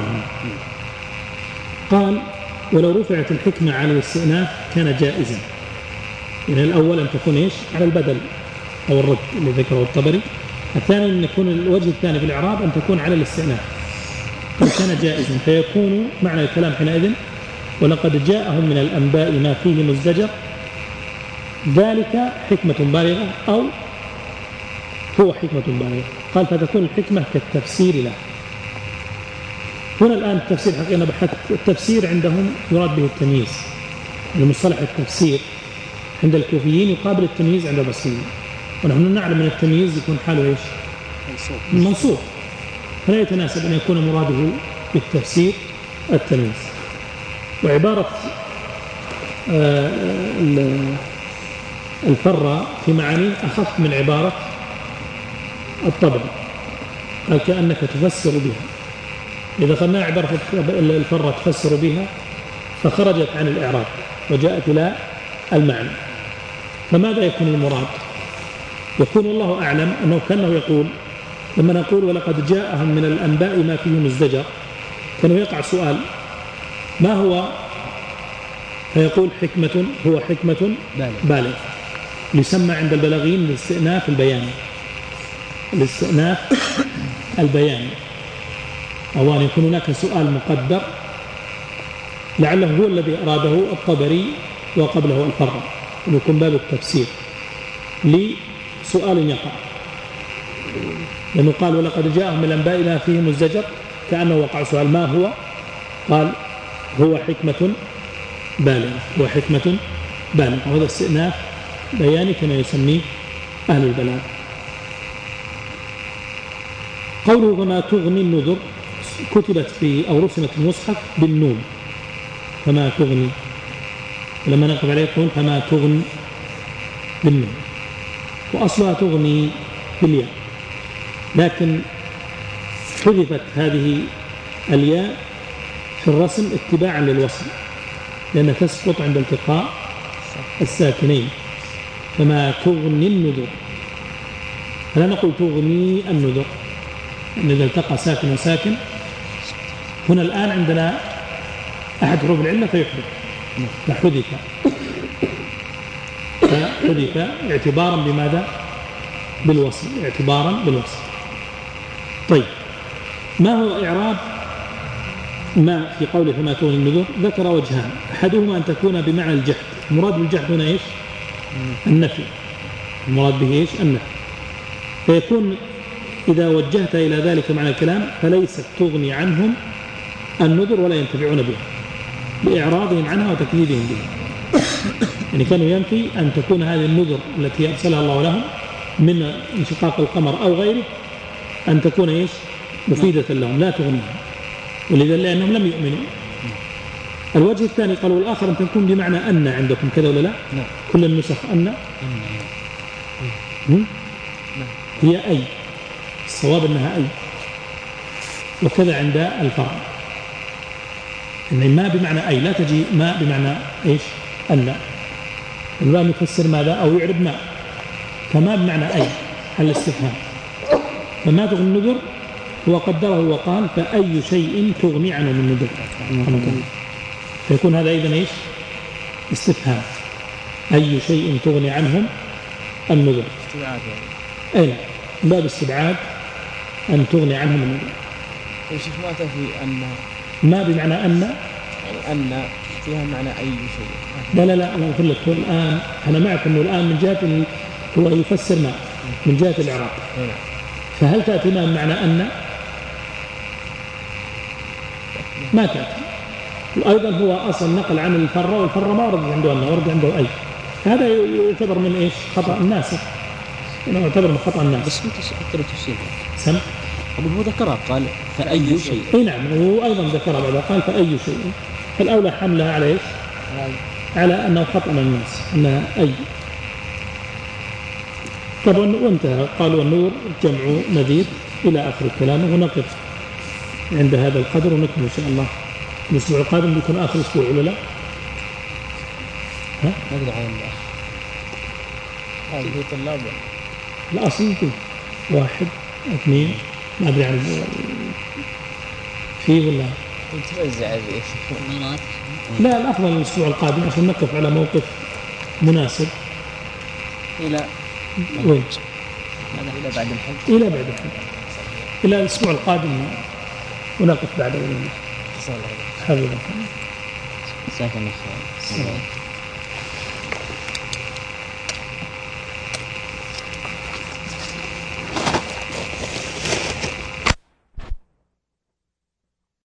قال ولو رفعت الحكمة على الاستئناف كان جائزا، يعني الأول أن تكون إيش؟ على البدل أو الرد اللي ذكره الطبري، الثاني أن يكون الوجه الثاني في الإعراب أن تكون على الاستئناف، كان جائزا، فيكون معنى الكلام حينئذ ولقد جاءهم من الأنباء ما فيه مزدجر ذلك حكمة بالغة أو هو حكمة بالغة. قال فتكون الحكمة كالتفسير له. هنا الآن التفسير حقيقة بحث التفسير عندهم يراد به التمييز، المصطلح التفسير عند الكوفيين يقابل التمييز عند البصريين، ونحن نعلم أن التمييز يكون حاله إيش؟ منصوب، فلا يتناسب أن يكون مراده بالتفسير التمييز. وعبارة الفر في معانيه أخف من عبارة الطبع. قال كأنك تفسر بها. إذا قلنا عبارة الفر تفسر بها فخرجت عن الإعراب وجاءت إلى المعنى، فماذا يكون المراد؟ يكون الله أعلم أنه كأنه يقول لما نقول ولقد جاءهم من الأنباء ما فيه مزدجر، كانوا يقع سؤال ما هو؟ فيقول حكمة، هو حكمة بالغ. يسمى عند البلاغيين الاستئناف البياني، الاستئناف البياني، أو أن يكون هناك سؤال مقدر لعله هو الذي أراده الطبري وقبله الفر، ويكون باب التفسير لسؤال يقع، لأنه قال ولقد جاءهم من الأنباء ما فيه مزدجر، كأنه وقع سؤال ما هو؟ قال هو حكمة بالغة، هو حكمة بالغة. وهذا استئناف بياني كما يسميه أهل البلاغ. قوله فما تغني النذر كتبت في أو رسمت في المصحف بالنون، فما تغني، ولما نقف عليه يقول فما تغني بالنون، وأصلها تغني بالياء، لكن حذفت هذه الياء في الرسم اتباعا للوصل، لأنها تسقط عند التقاء الساكنين. فما تغني النذر، فلا نقول تغني النذر، لأن إذا التقى ساكن وساكن هنا الآن عندنا أحد حروف العلة فيحذف، فحذف اعتبارا بماذا؟ بالوصل، اعتبارا بالوصل. طيب ما هو إعراب ما في قوله فما تغني النذر؟ ذكر وجهان، أحدهما أن تكون بمعنى الجحد. المراد بالجحد هنا إيش؟ النفي. المراد به إيش؟ النفي. فيكون إذا وجهت إلى ذلك معنى الكلام فليست تغني عنهم النذر ولا ينتفعون بها بإعراضهم عنها وتكذيبهم بها. يعني كانوا ينفي أن تكون هذه النذر التي أرسلها الله لهم من انشقاق القمر أو غيره أن تكون إيش؟ مفيدة لهم، لا تغنيهم، ولذا لأنهم لم يؤمنوا. الوجه الثاني قالوا الآخر أن تكون بمعنى أن عندكم كذا ولا لا؟ كل النسخ أن هي أي، الصواب أنها أي، وكذا عند الفرع، إن ما بمعنى أي، لا تجي ما بمعنى إيش؟ أن. الباب يفسر ماذا؟ أو يعرب ما، فما بمعنى أي على الاستفهام. فما تغني النذر هو قدره وقال فأي شيء تغني عنه من نذر، فيكون هذا أيضا إيش؟ استفهام. أي شيء تغني عنهم النذر، أي لا، باب استبعاد أن تغني عنهم النذر. يا شيخ ما تفي أن ما بمعنى أن، يعني أن فيها معنى أي شيء. لا أنا أقول لك الآن أنا معك أنه الآن من جهة هو يفسر ما من جهة الإعراب، فهل تأتي ما بمعنى أن؟ ما تأتي. وأيضا هو أصلا نقل عن الفر، والفر ما ورد عنده أن، ورد عنده أي. هذا يعتبر من إيش؟ خطأ الناس، إنه يعتبر من خطأ الناس. بس متى ذكرت الشيء؟ سم؟ أبو هو ذكرها قال فأي شيء. أي نعم، وأيضا ذكرها بعد قال فأي شيء، فالأولى حملها على إيش؟ على أنه خطأ الناس، أنها أي. طبعا وانتهى. قالوا النور جمع نذير إلى آخر الكلام، ونقف عند هذا القدر ونكمل إن شاء الله. الأسبوع القادم بيكون آخر أسبوع ولا لا؟ ها؟ نقدر على الأخ. هذه طلاب. لا أصل يمكن 1 2 ما أدري عن فيه ولا. تتوزع بإيش؟ لا الأفضل الأسبوع القادم عشان نقف على موقف مناسب. إلى وين؟ إلى بعد الحج. إلى بعد الحج. إلى الأسبوع القادم ونقف بعد. حفظ الله. حفظ الله. ساكن الخير.